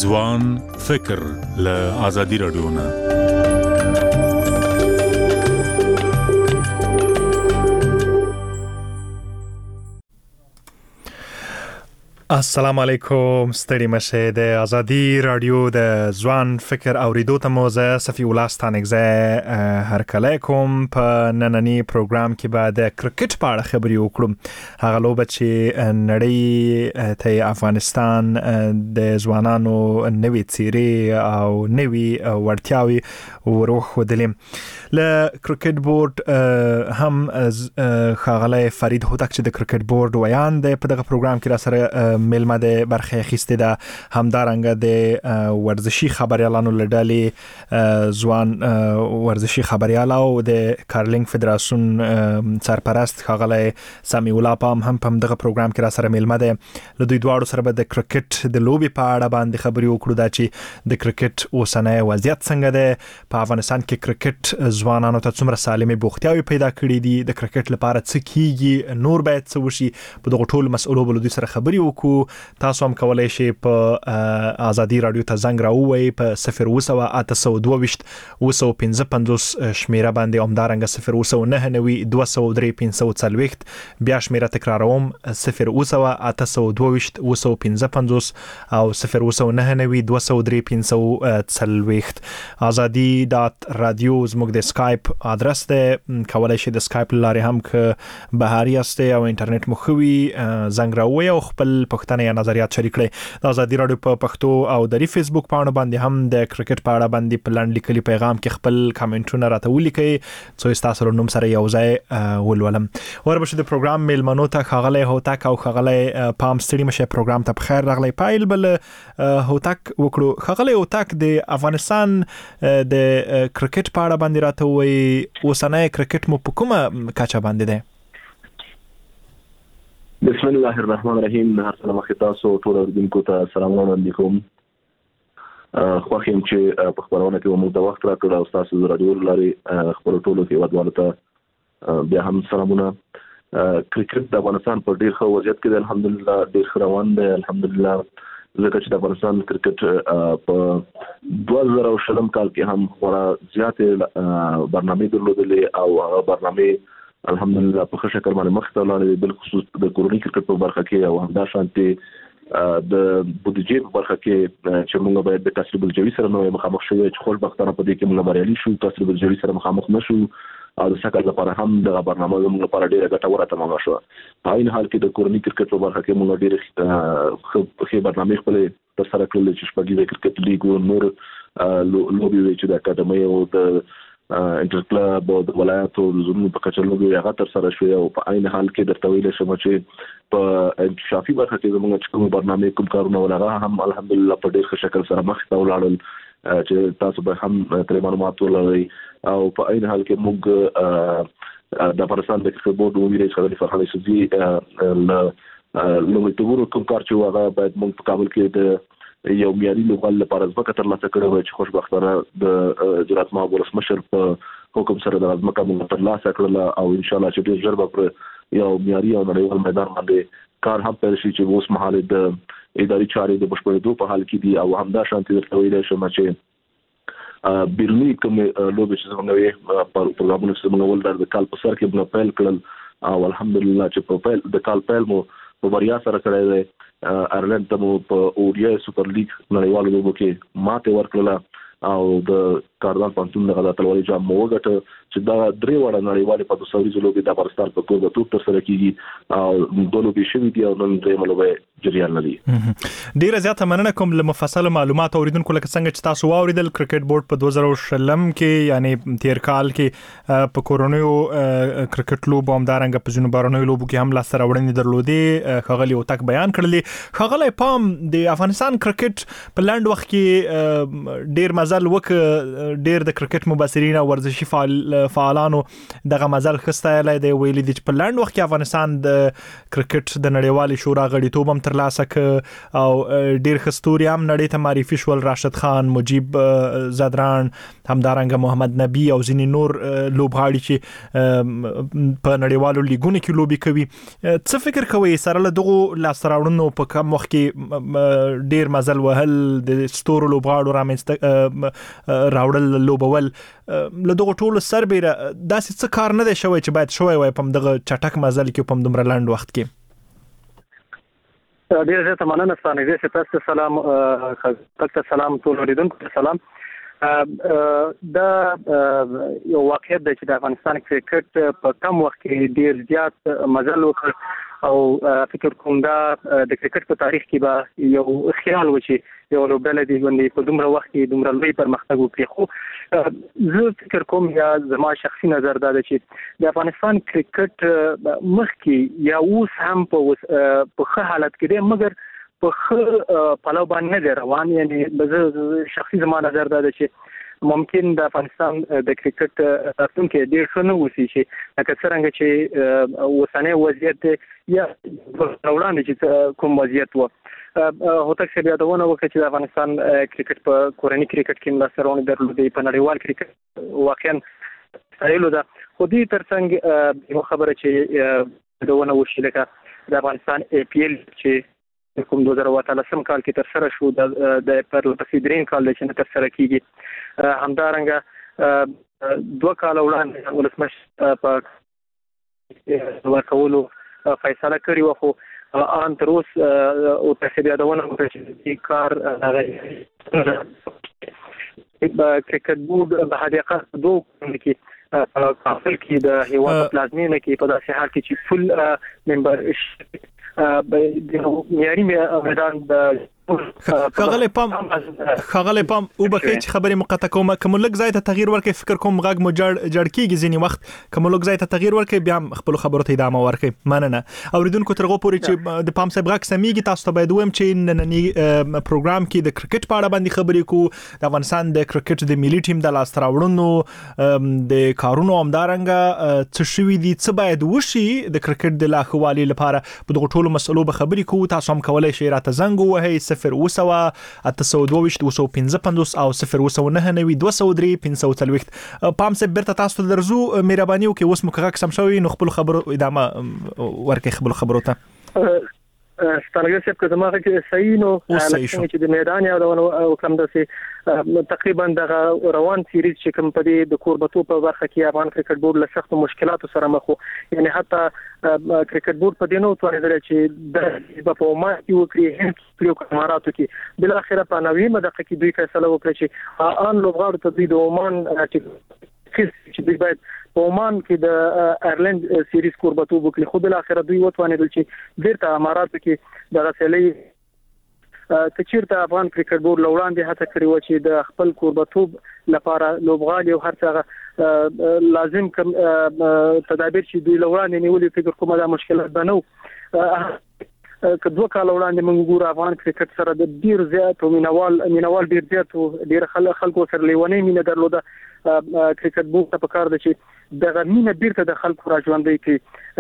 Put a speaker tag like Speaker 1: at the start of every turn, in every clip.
Speaker 1: ځوان فکر له آزادي رادیو نه.
Speaker 2: السلام علیکم، ستړي مشه د آزادي رادیو د ځوان فکر اوریدو ته مو زه صفی الله ستانکزی هرکلی کوم. په نننی پروګرام کې به د کرکټ په اړه خبرې وکړو. هغه لوبه چې نړۍ ته افغانستان د ځوانانو نوې څیرې او نوې وړتیاوې ورښودلې. له کرکټ بورډ هم ښاغلی فرید هوتک چې د کرکټ بورډ ویان دی په دغه پروګرام کې را سره ملمه د برخه اخیسته ده. همدارنګه د ورزشي خبريالانو لړلې ځوان ورزشي خبريال او د کارلینګ فدراسیون سرپرست ښاغلی سامي الله پام هم په دغه پروګرام کې را سره ملمه ده. له دوی دواړو سره به د کرکټ د لوبي په اړه باندې خبرې وکړو، دا چې د کرکټ اوسنۍ وضعیت څنګه ده، په افغانستان کې کرکټ ځوانانو ته څومره سالمه بوختیاوي پیدا کړې دي، د کرکټ لپاره څه کیږي، نور باید څه وشي. په دغه ټول مسؤلو بل دوی سره خبرې وکړو. تاسو هم کولای شئ په آزادي رادیو ته زنګ راووي په 02822 255 شمیره باندې، همدارنګه 0299203 بیا شمیره تکراروم 02822 255 او 0299203 آزادي.رادیو زموږ د سکایپ ادرس ده. کولای شئ د سکایپ لارې هم که بهاري است او انټرنیټ مو خوي زنګ راووي او خپل پښتنه یا نظریات شریک کړئ. د آزادي رادیو په پښتو او د فیسبوک پاڼو باندې هم د کرکټ په اړه باندې په لاندې لیکلي پیغام کې خپل کمنټونه راته ولیکئ څو تاسو نوم سره یو ځای ولولم. وربشه د پروګرام میلمنو ته ښاغلی هوتک او ښاغلی پام ستړي مشه پروګرام ته بخیر راغلی. پایل بل هوتک وکړو. ښاغلی هوتک د افغانستان د کرکټ په اړه باندې راته وایي اوسنۍ کرکټ مو په کومه کچه باندې ده؟
Speaker 3: بسم الله الرحمن الرحیم. السلام تاسو ټول اوریدونکو ته سلام علیکم. خوښ یم چې په خبرونه کې موږ د وخت راکړل او تاسو د رادیو لاري خبرو ټولو کې ودوالو ته بیا هم سلامونه. کرکټ د افغانستان په ډیر ښه وضعیت کې دی، الحمدلله ډیر ښه روان دی الحمدلله. ځکه چې د افغانستان کرکټ په 2020 کال کې هم خورا زیاتې برنامې درلودلې او هغه برنامې الحمدلله په ښه شکل باندې مخ ته لاړې، بل خصوص د کورونی کرکټ په برخه کې او همدا شانتي د بودیجې په برخه کې چې موږ باید د تسریب الجوي سره نو مخامخ شوو چې خوشبختانه په دې کې موږ بریالي شو، تسریب الجوي سره مخامخ نشو او د سکل لپاره هم د برنامه موږ لپاره ډیره ګټوره تمامه شو. په این حال کې د کورونی کرکټ په برخه کې موږ ډیره ښه برنامه خپل تر سره کړل چې شپږی کرکټ لیګ او نور لوبي چې د اکاډمي او د انټر کلب او د ولایتو زموږ په کچه لوبي هغه تر سره شوی او په عین حال کې درته ویل شم چې په انکشافي برخه کې زموږ کوم برنامه کوم کارونه ولغه هم الحمدلله په ډیر ښه شکل سره مخ ته ولاړل چې تاسو به هم ترې معلومات ولرئ. او په عین حال کې موږ د افغانستان د کرکټ بورډ ویلې خبري فرحان سوزي لومړی تګورو کوم کار چې هغه باید موږ په کابل کې د یو معیاري لوبغال لپاره ځمکه ترلاسه کړې وای چې خوشبختانه د جرات ماب ولسمشر په حکم سره د ځمکه موږ ترلاسه کړل او ان شاء الله چې ډیر ژر به یو معیاري او نړیوال میدان باندې کار هم پیل شي چې اوس مهال د اداري چارې د بشپړېدو په حال کې دي. او همدا شانتي درته ویل شم چې بیرونی کوم لوبې چې زموږ په پروګرامونو کې موږ ولر د کال په سر کې موږ پیل کړل او الحمدلله چې په پیل د کال پیل مو په بریا سره کړی دی. آیرلند ته مو په اوډیا سوپر لیګ نړیوالو لوبو کې ماته ورکړله او د کاردان پانتون دغه د تلواري جام مو وګټه چې دا درې وړه نړیوالې په 200 لوبې د افغانستان په کور د توپ تر سره کیږي او دوه لوبې شوي دي او نن درې لوبې جریان لري.
Speaker 2: ډیره زیاته مننه کوم له مفصل معلومات اوریدونکو لکه څنګه چې تاسو واوریدل کرکټ بورډ په 2020 کې یعنی تیر کال کې په کورونیو کرکټ لوب هم دارنګ په جنوب بارنوي لوبو کې هم لاس راوړنې درلودي. خغلی او تک بیان کړلی. خغلی پام د افغانستان کرکټ په لاند وخت کې ډیر مزل وک ډیر د کرکټ مبصرین او ورزشي فعالانو دغه مزل خستایله دی ویلي دي چې په لاند وخت کې افغانستان د کرکټ د نړیوال شورا غړیتوب هم ترلاسه ک او ډیر خستوري هم نړۍ ته معرفي شول راشد خان مجيب زدران همدارنګ محمد نبی او ځینې نور لوبغاړي چې په نړیوالو لیګونو کې لوبي کوي څه فکر کوي سره له دغه لاسراوړنو په کم وخت کې ډیر مزل وهل د ستورو لوبغاړو راوړل لوبول له دغه ټولو سربېره داسې څه کار نه دی شوی چې باید شوی وای په دغه چټک مزل کې په دومره لاند وخت کې
Speaker 4: ډیر زیاته مننه ستاسو نه تاسو سلام تاسو سلام ټول اوریدونکو سلام دا یو واقعیت دی چې د افغانستان کرکټ په کم وخت کې ډیر زیات مزل وکړ او فکر کوم دا د کرکټ په تاریخ کې به یو خیال و چې یو لوبډله دی باندې په دومره وخت کې دومره لوی پرمختګ وکړي خو زه فکر کوم یا زما شخصي نظر دا دی چې د افغانستان کرکټ مخکې یا اوس هم په ښه حالت کې دی مګر په ښه پلو باندې روان یعنی شخصي زما نظر دا دی چې ممکن د افغانستان د کرکټ راتلونکي ډیر ښه نه وسی چې لکه څنګه چې اوسنۍ وضعیت یا وړاندې چې کوم وضعیت و هوتک څه یادونه وکړه چې د افغانستان کرکټ په کورنۍ کرکټ کې ملاتړونه درلودي په نړیوال کرکټ واقعا سایلو دا خو دې ترڅنګ یو خبره چې دونه وشي لکه د افغانستان APL چې کوم 2013 کال کې تر سره شو د پر پسې درین کال چې تر سره کیږي همدارنګه 2 کال وړاندې ولسمش په ورکولو فیصله کړې و خو ان تر اوسه او تاسو یادونه وکړئ چې کار کرکټ بورډ په حقیقت دوه کې کافل کې د هیواد پلازمینه کې په داسې حال کې چې فل ممبر د معیاري میدان د
Speaker 2: خغله پام او بکې چې خبرې مقطع کوم کوم لږ ځای ته تغییر ورکړي فکر کوم غږ مو جړ کیږي ځینی وخت کوم لږ ځای ته تغییر ورکړي بیا خپل خبرو ته ادامه ورکړي مننه اوریدونکو ترغه پوري چې د پام صاحب غږ سميږي تاسو ته باید ویم چې نننی پروګرام کې د کرکټ په اړه باندې خبرې کو د افغانستان د کرکټ د ملي ټیم د لاستراوړنو د کارونو همدارنګ څه شوي دي څه باید وشي د کرکټ د لا خوالي لپاره په دغه ټولو مسلو به خبرې کو تاسو هم کولای شئ راته زنګ ووهئ 0 او 0 پام سه برته تاسو درزو مهرباني وکي اوس مو کغه سم شوی نو خپل خبرو ادامه ورکه خپل خبرو ته
Speaker 4: ستانګه چې په دماغ کې صحیح نو چې د میدان او کوم داسې تقریبا د روان سیریز چې کوم په د کوربتو په برخه کې افغان کرکټ بورډ له سخت مشکلاتو سره مخ وو یعنی حتی کرکټ بورډ په دینو توانیدل چې د په عمان کې وکړي هند په اماراتو کې بل اخره په 90 دقیقه کې دوی فیصله وکړه چې ان لوبغاړو ته د عمان چې دوی باید په عمان کې د ایرلند سیریز کوربتو وکړي خو بل اخره دوی وتوانیدل چې بیرته اماراتو کې د غسلې کچیرته افغان کرکټ بورډ لوړاندې هڅه کړې و چې د خپل کوربتوب لپاره لوبغاړي او هر څه لازم کوم تدابیر چې دوی لوړاندې نیولې فکر کومه دا مشکلات بنو که 2 کال وړاندې موږ ګورو افغان کرکټ سره د ډیر زیات او مینوال ډیر زیات او ډیر خلکو سره لیونی مینه درلوده کرکټ بورډ ته پکار دی چې دغه مینه بیرته د خلکو راځوندې کې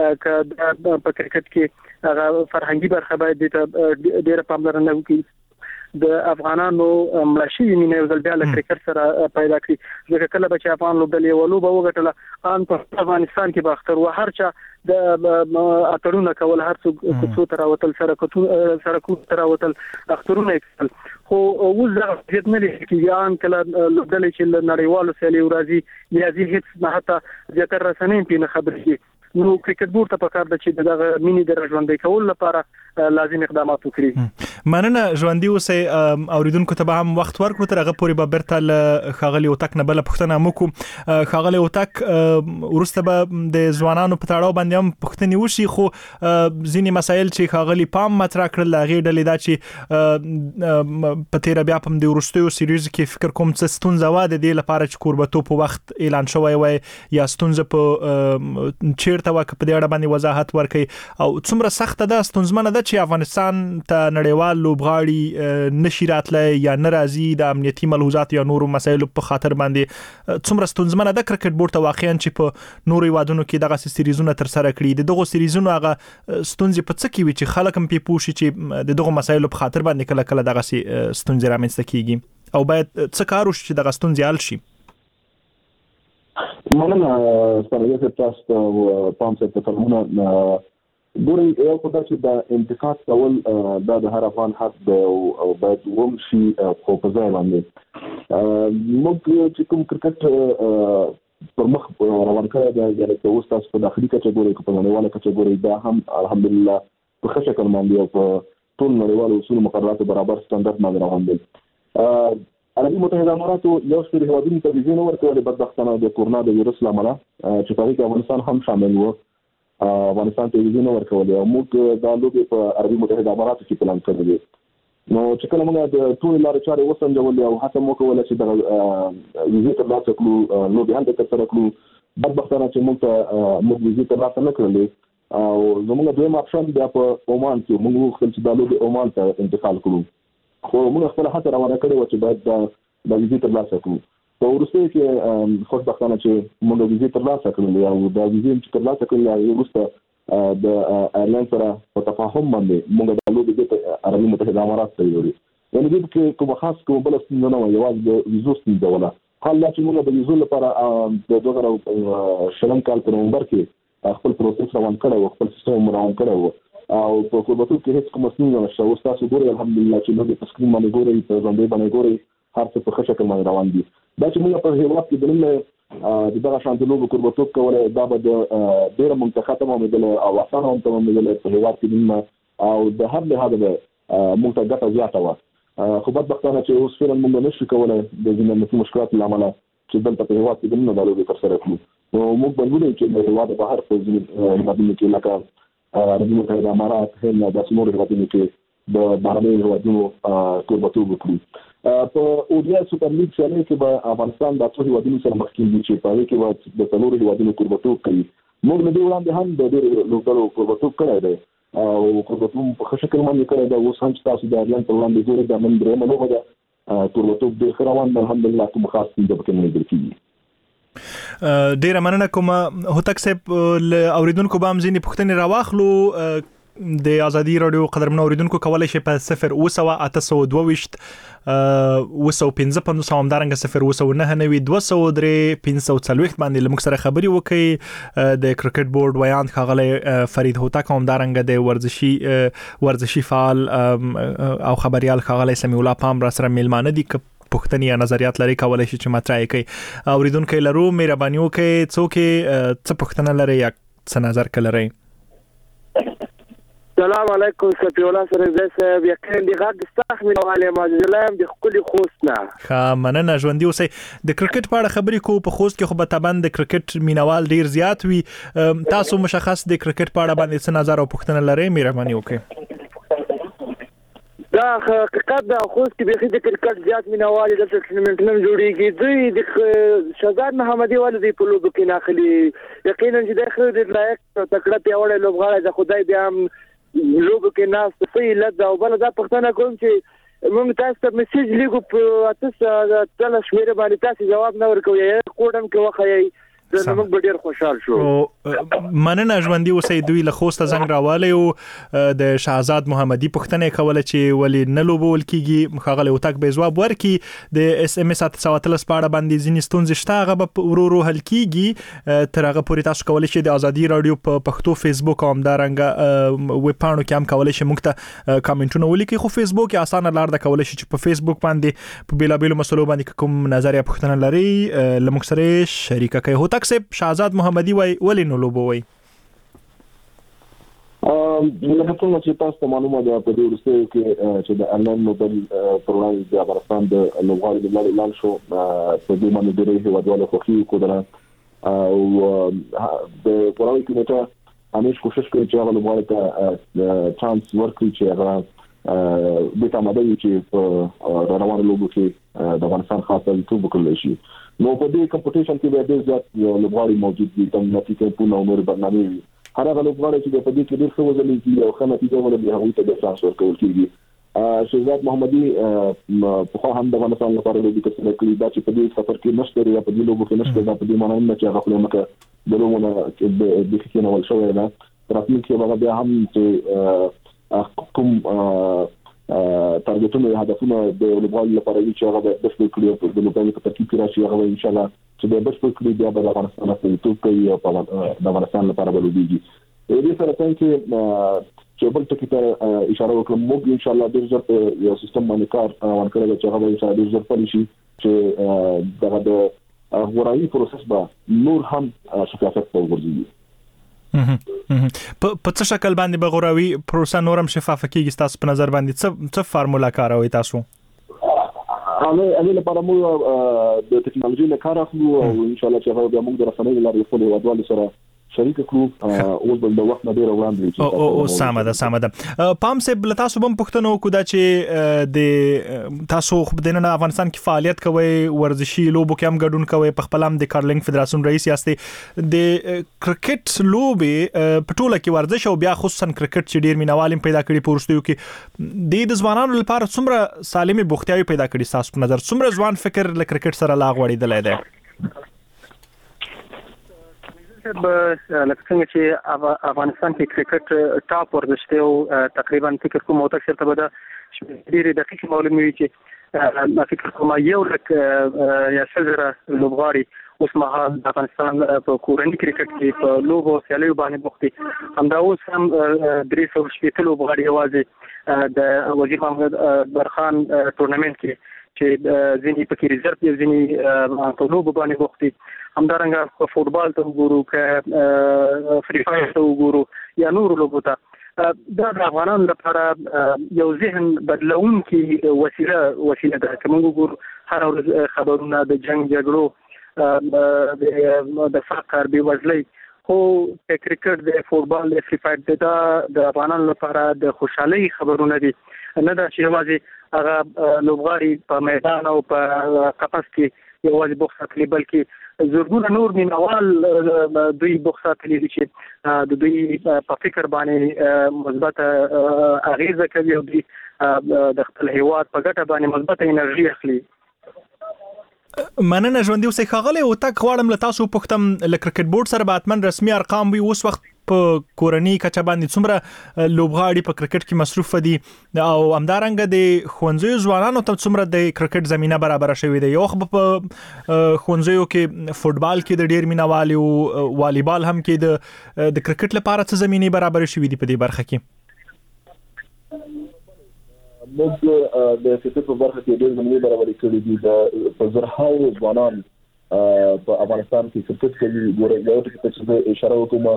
Speaker 4: په کرکټ کې هغه فرهنګي برخه باید ډیر پاملرنه وکړي د افغانانو ملاشي مینه یو ځل بیا له کرکټ سره پیدا کړي ځکه کله چې افغان لوبډلې ولوبه وګټله ان په افغانستان کې باختر و هر چا د اترونه کول هر څو تر وتل سره کو تر وتل اخترونه خو اوس دا هیڅ نه لري چې یان کله لوبډلې چې نړیوالو سیالي ورازي یازي هیڅ نه حتی ذکر رسنۍ په خبرې نو کرکټ بورډ ته پکار د چې دغه مینی د ژوندۍ کول لپاره لازم اقدامات وکړي
Speaker 2: مننه ژوندۍ اوسئ اوریدونکو ته به هم وخت ورکړو تر هغه پورې به برته خاغلی اوتک نه بل پښتنه موکو خاغلی اوتک ورسته به د ځوانانو په تاړو باندې هم پښتني وشي خو ځینې مسایل چې خاغلی پام مطرح کړل هغه ډلې دا چې په تیر بیا په د ورستیو سیریز کې فکر کوم څه ستونزه و د دې لپاره چې کوربتو په وخت اعلان شوی وای یا ستونزه په چیرته وک په دې اړه باندې وضاحت ورکړي او څومره سخت ده ستونزمنه ده چې افغانستان ته نړیوال فعال لوبغاړي نشي راتلای یا ناراضي د امنیتي ملحوظات یا نورو مسایلو په خاطر باندې څومره ستونزمنه د کرکټ بورډ ته واقعا چې په نورو وادونو کې دغه سریزونه تر سره کړي دغه سریزونه هغه ستونزې په څه کې وي چې خلک هم په پوښي چې دغه مسایلو په خاطر باندې کله کله دغه ستونزې رامنځته کیږي او باید څه کار وشي چې دغه ستونزې حل شي.
Speaker 3: مننه ستاسو تاسو پام سره تفهمونه ګوري یو خدای چې د انتقاد کول د هر افغان حق دی او باید ومشي خو په ځای باندې موږ چې کوم کرکټ پر مخ روان کړی دی چې اوس تاسو په داخلي کټګوري کې په نړیواله کټګوري دا هم الحمدلله په ښه شکل باندې او په ټول نړیوالو اصول مقرراتو برابر سټانډرډ باندې روان دي. عربي متحده اماراتو یو څو هیوادونو ته ویزې نه ورکولې بدبختانه د کورونا د ویروس لامل چې په کې افغانستان هم شامل و. افغانستان ته ویزې نه ورکولې او موږ دا لوبې په عربي متحده اماراتو کې پلان کړی دی. نو چې کله موږ د ټول لارې چارې وسنجولې او هڅه مو کوله چې د ویزې ترلاسه کړو لوبې هلته ترسره کړو بدبختانه چې موږ ویزې ترلاسه نه کړلې او زموږ دویم اپشن بیا په عمان کې موږ وغوښتل چې دا لوبې عمان ته انتقال کړو خو موږ خپل هڅه روانه کړې و چې باید د ویزې ترلاسه کړو. په وروسته کې خوشبختانه چې موږ ویزې ترلاسه کړې او د ویزې چې ترلاسه کړې وروسته د ایرلاین سره په تفاهم باندې موږ د لوبې د عربي متحده امارات ته یوړو. یعنې دې کې کوم خاص کوم بل ستونزه نه و یوازې د ویزو ستونزه وه. حال دا چې موږ د ویزو لپاره د 2020 کال په نومبر کې خپل پروسس روان کړی و خپل سیستم روان کړی و او په کوربتوب کې هیڅ کوم ستونزه نشته. اوس تاسو ګورئ الحمدلله چې موږ په سکرین باندې ګورئ په ژوندۍ باندې ګورئ هر څه په ښه شکل باندې روان دي. دا چې موږ په هېواد کې د دغه شانتي لوبو کوربتوب کولی دا به د ډېره منطقه تمامېدله او اسانه هم تمامېدله په هېواد کې او د هر لحاظه به موږ ته ګټه زیاته وه. خو بدبختانه چې اوس فعلا موږ نشو کولی د ځینې امنیتي مشکلاتو له امله چې دلته په هېواد کې دننه دا لوبې ترسره کړو. نو موږ به لولو چې د هېواد بهر په ځینې هېوادونو کې لکه عربي متحده امارات هند داسې نورو هېوادونو کې د بهرنیو هېوادونو کوربتوب وکړو. په اودیا سوپر لیګ سیالۍ کې به افغانستان د څو هېوادونو سره مخ کېږي چې په هغې کې به د څلورو هېوادونو کوربتوب کوي. موږ له دې وړاندې هم د ډېرو لوبډلو کوربتوب کړی دی او کوربتوب په ښه شکل باندې کړی دی. اوس هم چې تاسو د ایرلاین پر وړاندې ګورئ دا نن درېیمه لوبه ده کوربتوب ډېر ښه روان دی الحمدلله کوم خاص ستونزه پکې نه لیدل کېږي.
Speaker 2: ډیره مننه کوم هوتک صاحب له اوریدونکو به هم ځینې پوښتنې راواخلو. د ازادي رادیو قدرمن اوریدونکو کولای شي په 02822 955 همدارنګه 0299203 540 باندې لمک سره خبري وکړي. د کرکټ بورډ ویان ښاغلی فرید هوتک همدارنګه د ورزشي فعال او خبريال ښاغلی سمیع الله پام را سره میلمانه دي پوښتنې یا نظریات لري کولای شي چې مطرح کړي. اوریدونکو لرو مهرباني وکړئ څوک څه پوښتنه لري یا څه نظر کړئ.
Speaker 5: السلام علیکم سفی الله سره صاحب یقینا دی غږ استخمن علی ماجلام د خپل خوستنا
Speaker 2: ښه مننه ژوندي اوسئ. د کرکټ په اړه خبرې کوو په خوست کې خو به طبعا د کرکټ مینوال ډیر زیات وي. تاسو مشخص د کرکټ په اړه باندې څه نظر او پوښتنه لرئ مهرباني وکړئ.
Speaker 5: دا حقیقت د خوست کې به د کرکټ زیات مینوال د ټورنمنټ نن جوړیږي. دوی د شهزاد محمدي والدي په لوبو کې ناخلي یقینا چې د خو د لایق تکړه پیوړې لوبغاړي د خدای بیا لوبو کې ناس په لږ او بل دا پښتنه کوم چې موږ تاسو ته میسج لیکو په تاسو تل شمیره باندې تاسو جواب نه ورکوي کوډم کې وخایي زموږ به ډیر خوشحال شو.
Speaker 2: مننه ژوندي اوسئ. دوی له خوسته زنګ راوالی او د شهزاد محمدي پوښتنه کوله چې ولې نه لوبول کیږي. ښاغلی هوتک به ځواب ورکړي. د اس ام اس 713 په اړه باندې ځینې ستونزې شته هغه به ورو ورو حل کیږي. تر هغه پورې تاسو کولی شئ د ازادي رادیو په پښتو فیسبوک او همدارنګه ویب پاڼو کې هم کولی شئ موږ ته کامنټونه ولیکئ. خو فیسبوک یې اسانه لار ده کولی شئ چې په فیسبوک باندې په بیلابیلو مسلو باندې کوم نظر یا پوښتنه لري له موږ سره شریکه کړئ. هوتک صاحب شهزاد محمدي وای ولې نو لوبوي؟
Speaker 3: لکه څنګه چې تاسو ته معلومه ده په دې وروستیو کې چې د انلاین نوبل پر وړاندې د افغانستان د لوبغاړو د لارې اعلان شو. په دې باندې ډېرې هېوادوالو خوښي وکړه او د کورنۍ کمیټه همیش کوشش کوي چې هغه لوبغاړي ته چانس ورکړي چې هغه د تماده وي چې په روانو لوبو کې د افغانستان خاصه توب وکړل شي. نو په دې کمپټیشن کې به ډېر زیات لوبغاړي موجود دي کوم نتیجه په نو نور برنامه وي. هر هغه لوبغاړي چې په دې کې ډېر ښه وځلېږي او ښه نتیجه ولري هغوی ته د چانس ورکول کېږي. شهزاد محمدي په خو هم د افغانستان لپاره د دې څه کړی دا چې په دې سفر کې نشته یا په دې لوبو کې نشته دا په دې معنی نه چې هغه خپل مکه د لومونه د فکر نو شوی دا ترڅو چې هغه بیا هم چې کوم تارګټونه هدفونه د لوبغاړو لپاره چې هغه د بشپړ کړی د لوبغاړو په ترکیب کې راشي هغه ان شاء الله چې د بشپړ کړی بیا د افغانستان په توګه کوي او د افغانستان لپاره ولوديږي دې سره څنګه چې بل ټکی ته اشاره وکړم موږ ان شاء الله د ډیجیټل یو سیستم باندې کار روان کړی چې هغه ان شاء الله ډیجیټل پالیسي چې دغه د غوړایي پروسس به نور هم شفافیت په ورځي
Speaker 2: په څه شکل باندې به غوړایي پروسه نورم شفاف کیږي تاسو په نظر باندې څه فارمولا کاروي تاسو
Speaker 3: انا لپاره موږ د ټکنالوژي له کار اخلو او ان شاء الله چې هغه به موږ د رسنۍ لارې خپل هیوادوالو سره شریک کړو او بل د وخت نه ډیر وړاندې
Speaker 2: او سمه ده پام سه بل تاسو هم پښتنو کو دا چې د تاسو خو د افغانستان کې فعالیت کوي ورزشي لوبو کې هم ګډون کوي په خپل هم د کارلینګ فدراسیون رئیس یاستئ د کرکټ لوبې په ټوله کې ورزش او بیا خصوصا کرکټ چې ډیر مینوال پیدا کړي پورستیو کې د ځوانانو لپاره څومره سالمه بوختیاوي پیدا کړي تاسو په نظر څومره ځوان فکر له کرکټ سره لاغ وړي دی
Speaker 4: لکه څنګه چې افغانستان کې کرکټ ټاپ ورزش دی او تقریبا فکر کوم او تکثر ته به ډېری دقیق معلومه وي چې فکر کوم یو لک یا سلزره لوبغاړي اوس مهال د افغانستان په کورنۍ کرکټ کې په لوبو سیالیو باندې بوخت دي همدا اوس هم 300 لوبغاړي یوازې د وزیر محمد برخان ټورنمنت کې چې ځینې پکې ریزرو دي ځینې په لوبو باندې بوخت دي همدارنګه فوتبال ته وګورو که فری فایر ته وګورو یا نور لوبو ته دا د افغانانو لپاره یو ذهن بدلونکي وسیله ده که موږ وګورو هر ورځ خبرونه د جنگ جګړو د فقر بېوزلۍ خو کرکټ د فوتبال د فری فایر د افغانانو لپاره د خوشحالۍ خبرونه دي نه دا چې یوازې هغه لوبغاړي په میدان او په قفس کې یوازې بوخت ساتلي بلکې زرګونه نور مینوال دوی بوخت ساتلي دي چې د دوی په فکر باندې مثبت اغیزه کوي او دوی د خپل هیواد په ګټه باندې مثبت انرژي اخلي
Speaker 2: مننه ژوندۍ اوسئ ښاغلی هوتک غواړم له تاسو وپوښتم له کرکټ بورډ سره به حتما رسمي ارقام وي اوس وخت په کورنۍ کچه باندې څومره لوبغاړي په کرکټ کې مصروف دي او همدارنګه د ښوونځیو ځوانانو ته څومره د کرکټ زمينه برابر شوې ده یو خو په ښوونځیو کې فوتبال کې د ډیر مینوال او والیبال هم کې د کرکټ لپاره څه زمينه برابر شوې دي په دې برخه کې
Speaker 3: موږ د کرکټ په برخه کې ډېر زمینه برابرې کړې دي په زرهاو ځوانان په افغانستان کې کرکټ کوي ګورې یو ټکی چې اشاره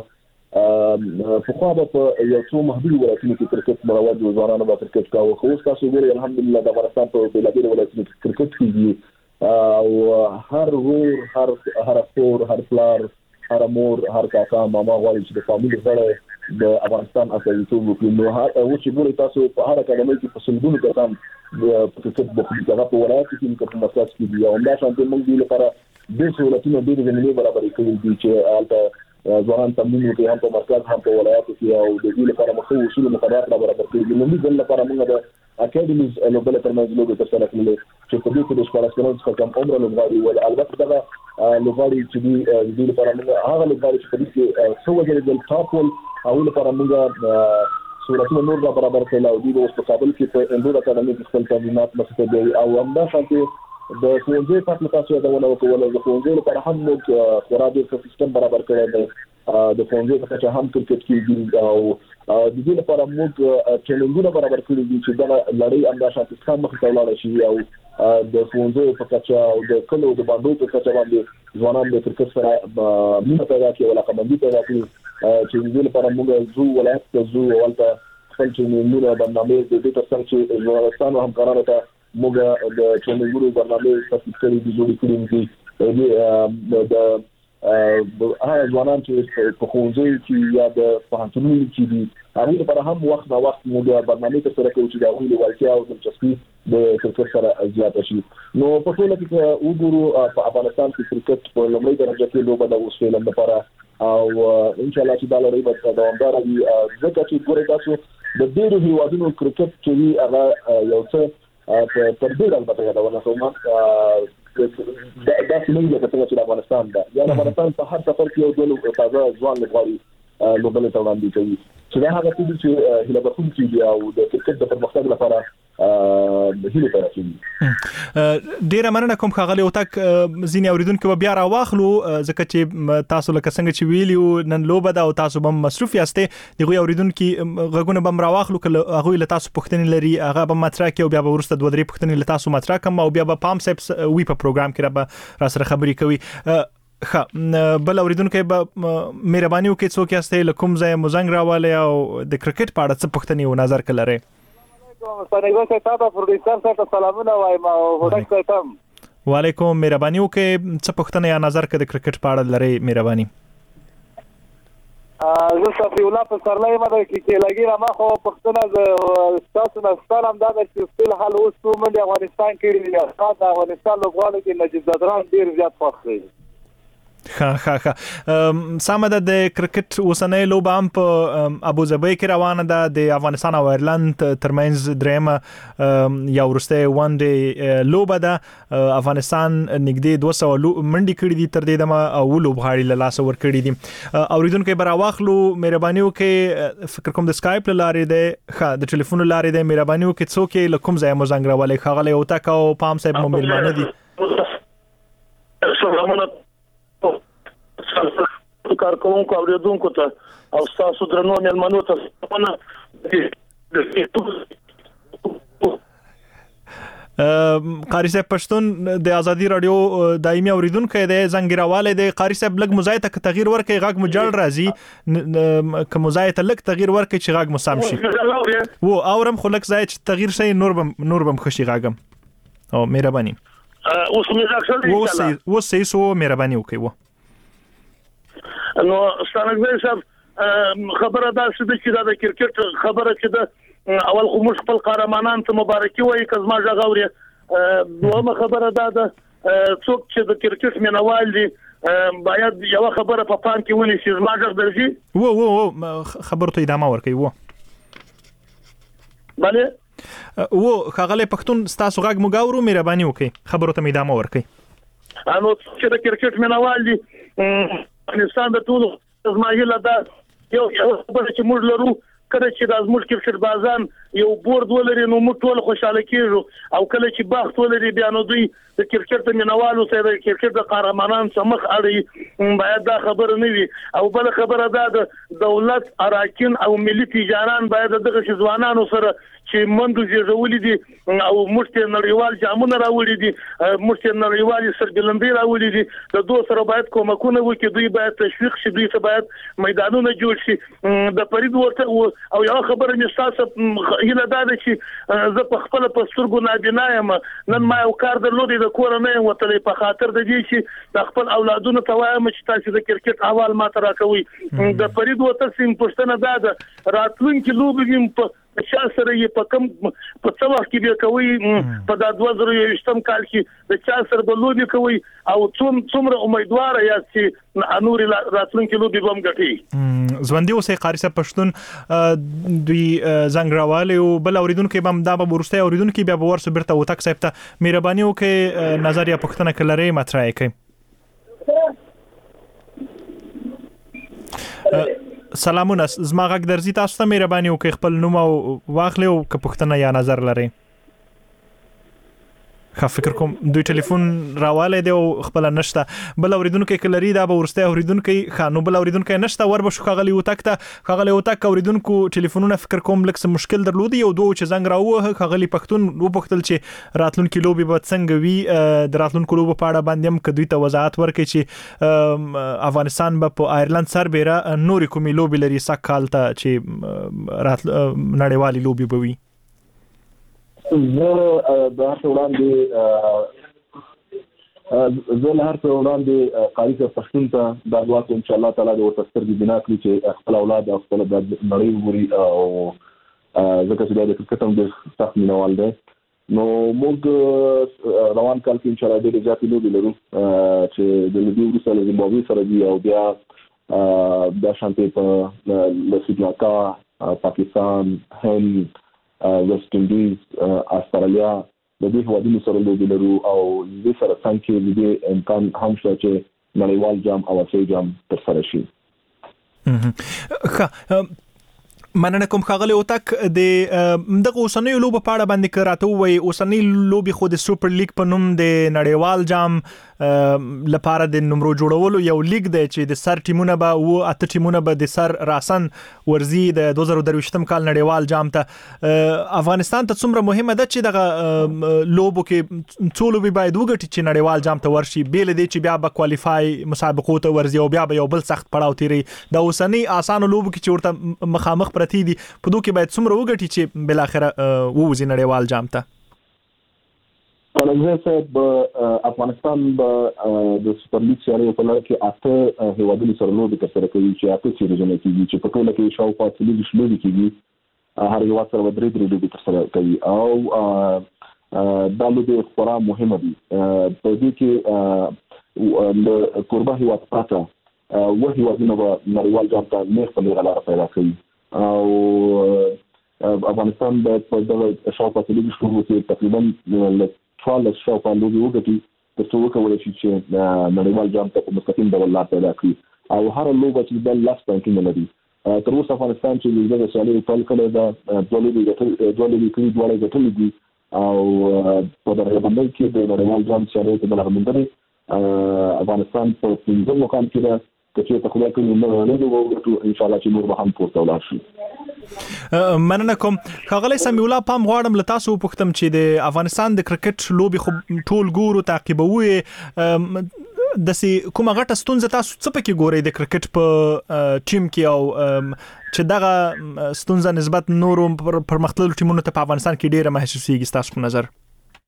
Speaker 3: وکړم په خو په یو څو محدود ولایتونو کې کرکټ مروج ځوانانو به کرکټ کاوه خو تاسو ګورئ الحمدلله د افغانستان په بلادي ولایتونو کې کرکټ کیږي او هر ور هر خور هر پلار هر مور هر کاکا ماما غواړي چې د فامیل سره د افغانستان استازیتوب وکړي نو هر او چې ګورئ تاسو په هر اکاډمۍ کې په سلګونو کسان د کرکټ د په ولایت کې په مرکز کې دي او دا شانتي موږ د لپاره د سہولتونو ډېر زمینه برابرې کړې دي چې البته ځوانان تمرین وکړي هم په مرکز هم په ولایت کې او د دې لپاره مخه اصول مقررات برابر کړي دي نو موږ لپاره موږ د اکیډمیز لوبل ترمنځ لوبې ترسره کړلې چې په دې کې د سپارښتنو څخه کم عمر لوبغاړي ول البته دا لوبغاړي چې د دې لپاره موږ هغه لوبغاړي چې په دې کې څو وجه د ټاپ ول او لپاره موږ صورتونه نور برابر کړل او د اوس په کابل کې په اندور اکاډمي کې خپل تمرینات مخته دی او همدا شانتي د ښوونځي په تاسو د ولو کولو د ښوونځي لپاره هم موږ خورا ډېر سیستم برابر کړی دی د ښوونځي په څیر هم کرکټ کېږي او د دې لپاره موږ چیلنجونه برابر کړی دي چې دا لړۍ اندازه څخه مخ ته ولاړ شي او د ښوونځي په کچه او د کلو د باندې په کچه باندې ځوانان د کرکټ سره مینه پیدا کوي او علاقمندي پیدا کوي چې دې لپاره موږ زو ولایت ته زو ولته خپل چیلنجونه برنامه د دې ترڅنګ چې افغانستان هم قرار ته موږ د چیلنجونو برنامه تاسیس کړی دي جوړ کړی دي د هغه ځوانان چې په ښوونځي کې یا د پوهنتونونو کې دي هغه لپاره هم وخت نه وخت موږ برنامه ترسره کوو چې دا غوښتل ورته او دلچسپي د کرکټ سره زیات شي نو په ټول کې وګورو په افغانستان کې کرکټ په لومړي درجه کې لوبه د اوسېلم لپاره او ان شاء الله چې دا لري به دوامدار وي ځکه چې ګورئ تاسو د ډېرو هیوادونو کرکټ چې وی هغه یو څه پر دې البته یادونه کوم دا څنګه چې افغانستان دا یا افغانستان په هر سفر کې یو ډول تازه ځوان لپاره لوبل ته وړاندې کوي چې دا هغه څه چې هله بخون چې او د کرکټ د پرمختګ لپاره هیله کوي.
Speaker 2: ډیره مننه کوم خغلی او تک زینې اوریدونکو بیا راواخلو ځکه چې تاسو لکه څنګه چې ویلیو نن لوبه ده او تاسو به مصروف یاستئ دغه اوریدونکو غږونه به راواخلو کله هغه له تاسو پوښتنې لري هغه به مطرح کوي او بیا به ورسته 2-3 پوښتنې له تاسو مطرح کوم او بیا به پام صاحب وی په پروګرام کې را سره خبرې کوي. بل اوریدونکو به مهرباني وکړئ څوک یاستئ لکم ځای مزنګ راواله او د کرکټ په اړه څه پوښتنې او نظر کلره.
Speaker 5: سنګو ته تاسو پروډوسر ته سلامونه وایم او هډک ته
Speaker 2: وعلیکم مهرباني وکړئ څه پوښتنه یا نظر کړئ د کرکټ په اړه لري مهرباني.
Speaker 5: زه صفی الله په سرلای مده کې لګی را ما خو پښتنه ز تاسو نه ستلم دا چې خپل حل اوس کوم د افغانستان کې دی د افغانستان لوبغاړو کې نجیب زدران ډیر زیات خوښ دي.
Speaker 2: سامده د کرکټ اوسنۍ لوبه هم په ابو ظبي کې روانه ده د افغانستان او ایرلند ترمنځ درېمه یا ورسته وان ډے لوبه ده. افغانستان نږدې 200 منډي کړې دي تر دې دمه او لوبغاړي له لاس ور کړې دي. اوریدونکو براواخلو مهرباني وکړئ فکر کوم د سکایپ لارې ده د ټلیفون لارې ده مهرباني وکړئ څوک له کوم ځای مو زنګ راولې خغله او تک او پام صاحب مو ملمانه دي.
Speaker 6: سلامونه کارکونکو اوریدونکو ته او تاسو درنو مېلمنو ته
Speaker 2: قاری صاحب پښتون د ازادي رادیو دایمي اوریدونکو دی زنګراواله دی. قاری صاحب لګ مزایت ک تغییر ورکړي غاګ مجل راځي ک مزایت لګ تغییر ورکړي چې غاګ مسام شي وو اورم خو لګ زای چې تغییر شي نور بم خشي غاګم او مهرباني
Speaker 6: اوس مې ځکه
Speaker 2: وو سو مهرباني وکي وو
Speaker 6: نو ستانګوي صاحب خبره دا چې د کرکټ خبره چې د اول خو موږ خپل قهرمانان ته مبارکي وایي کزما ژغوري. دومره خبره دا ده څوک چې د کرکټ مینوال دي باید یو خبره په پام کې ونیسي زما ژغ درځي
Speaker 2: وو خبرته ادامه ورکوي وو
Speaker 6: بله
Speaker 2: وو خغله پښتون تاسو غږ مګاورو مهرباني وکړئ خبرته ادامه ورکوي.
Speaker 6: انو چې د کرکټ مینوال دي افغانستان د ټولو زمایله دا یو خبره چې موږ لرو کله چې د زموږ کرکټ بازان یو بورډ ولري نو موږ ټول خوشاله کیږو او کله چې باغ ولري بیا نو دوی د کرکټ مینوالو سره د کرکټ د قهرمانان سره مخ اړي باید دا خبره نه وي. او بل خبره دا د دولت اراکین او ملي تجاران باید دغه ځوانانو سره چې منډو زیږولې دي او مشت نړیوال جامونه راوړي دي مشت نړیوال سرګلندې راوړي دي د دوه سره باید کومکونه وکړي دوی باید تشویق شي دوی ته باید میدانونه جوړ شي د فرید ورته او یو خبره مې تاسو هیله دا ده چې زه په خپل پسترګو نابینا یم نن ما یو کار درلودی د کور نه وتلې په خاطر د دې چې د خپل اولادونو ته وایم چې تاسو د کرکټ احوال ما ته راکوي د فرید ورته سیم پښتنه دا ده راتلونکي لوبې په چا سره یې په کم په څه وخت کې به کوي په 2020 کال کې د چا سره به لوبي کوي او څومره امیدوار یاست چې انور راتلونکي لوبي به هم ګټي.
Speaker 2: ژوندۍ اوسې قاری صاحب پښتون دوی زنګراواله او بل اوریدونکو به دا به ورسته اوریدونکو بیا به ورسره برته وتک صاحب ته مهرباني وکړئ نظر یا پښتنه کلره مطرح کړئ. سلامونه زما غږ درځي تاسو ته مهرباني وکړئ خپل نوم او واخلئ او که پوښتنه یا نظر لرئ. فکر کوم دوی ټلیفون راواله دی او خپل نشته بل اوریدونکو کلری دا به ورسته اوریدونکو خانو بل اوریدونکو نشته ور به شو خغلی وتک اوریدونکو ټلیفونونه فکر کوم لکه مشکل درلودي او دوه چې زنګ راوه خغلی پښتون و پختل چې راتلونکو لوبي به څنګه وي د راتلونکو لوبو په اړه باندې هم کدوې ته وضاحت ورکړي چې افغانستان به په ایرلند سربېره نورې کومې لوبي لري سکهال ته چې نړیوالي لوبي به وي.
Speaker 3: زه د هر څه وړاندې قاری صاحب پښتون ته دا دعا کوم چې الله تعالی د ورته سترګې بنا کړي چې خپل اولاد او خپل د نړۍ وګوري او ځکه چې د کرکټ هم د سخت مینوال دی نو موږ روان کال کې ان شاء الله ډېرې زیاتې لوبې لرو چې د لوبې وروسته له زیمبابوې سره دي او بیا دا شانتي په سریلانکا پاکستان، هند، ویسټ انډیز، استرالیا د دې هیوادونو سره لوبې لرو او د سره څنګه کې د امکان هم شته چې نړیوال جام او آسیايي جام ترسره شي.
Speaker 2: مننه کوم ښاغلی اوتک د دغه اوسنیو لوبو په اړه باندې کراته وای. اوسنی لوبي خو د سوپر لیګ په نوم د نړیوال جام لپاره د نمرو جوړولو یو لیګ دی چې د سر ټیمونه به او اته ټیمونه به د سر راسن ورزي د 2023م کال نړیوال جام ته. افغانستان ته څومره مهمه ده چې دغه لوبو کې څو لوبي باید وګټي چې نړیوال جام ته ورشي، بیل دي چې بیا به کوالیفای مسابقو ته ورزي او بیا به یو بل سخت پړاو تیری. د اوسنی اسانو لوبو کې چې ورته مخامخ پرتی دي په دوه کې باید څومره وګټي چې بل اخر ووزي نړیوال جام ته.
Speaker 3: زه صاحب افغانستان به د سوپر لیګ سیاري په لړ کې اته هیوادونو سره لوبې ترسره کوي چې اته سیریزونه کېږي چې په ټوله کې شاوخوا 30 لوبې کېږي. هر هیواد سره درې لوبې ترسره کوي او دا لوبې خورا مهمه دي. په دې کې د قربه هیواد پاته و هیوادونه به نړیوال جام ته نه خپل غلاره پیدا کوي او افغانستان باید په دغه شاوخوا 30 لوبو کې تقریبا فعال شاوخوا لوبې وګټي ترڅو وکولای شي چې نړیوال جام ته په مستقیم ډول لار پیدا کړي او هر لوبه چې د لاس پوینټونه لري. تر اوسه افغانستان چې د سیالۍ ټول کړي دا دوه لوبې کړي دواړه ګټلې دي او په دغه باندې کې د نړیوال جام سیالۍ ته بلغمندري افغانستان په 15 مقام کې ده چې په خپل کې نو نه وګورو ان شاء الله چې نور به هم پورته ولاړ شي.
Speaker 2: مننه کوم ښاغلی سمیع الله. پام غواړم له تاسو وپوښتم چې د افغانستان د کرکټ لوبي خو ټول ګورو تعقیبوي، د سي کومه غټه ستونزه تاسو څه پکې ګورئ د کرکټ په ټیم کې او چې دغه ستونزه نسبت نورو پرمختللو ټیمونو ته په افغانستان کې ډیره محسوسیږي ستاسو په نظر؟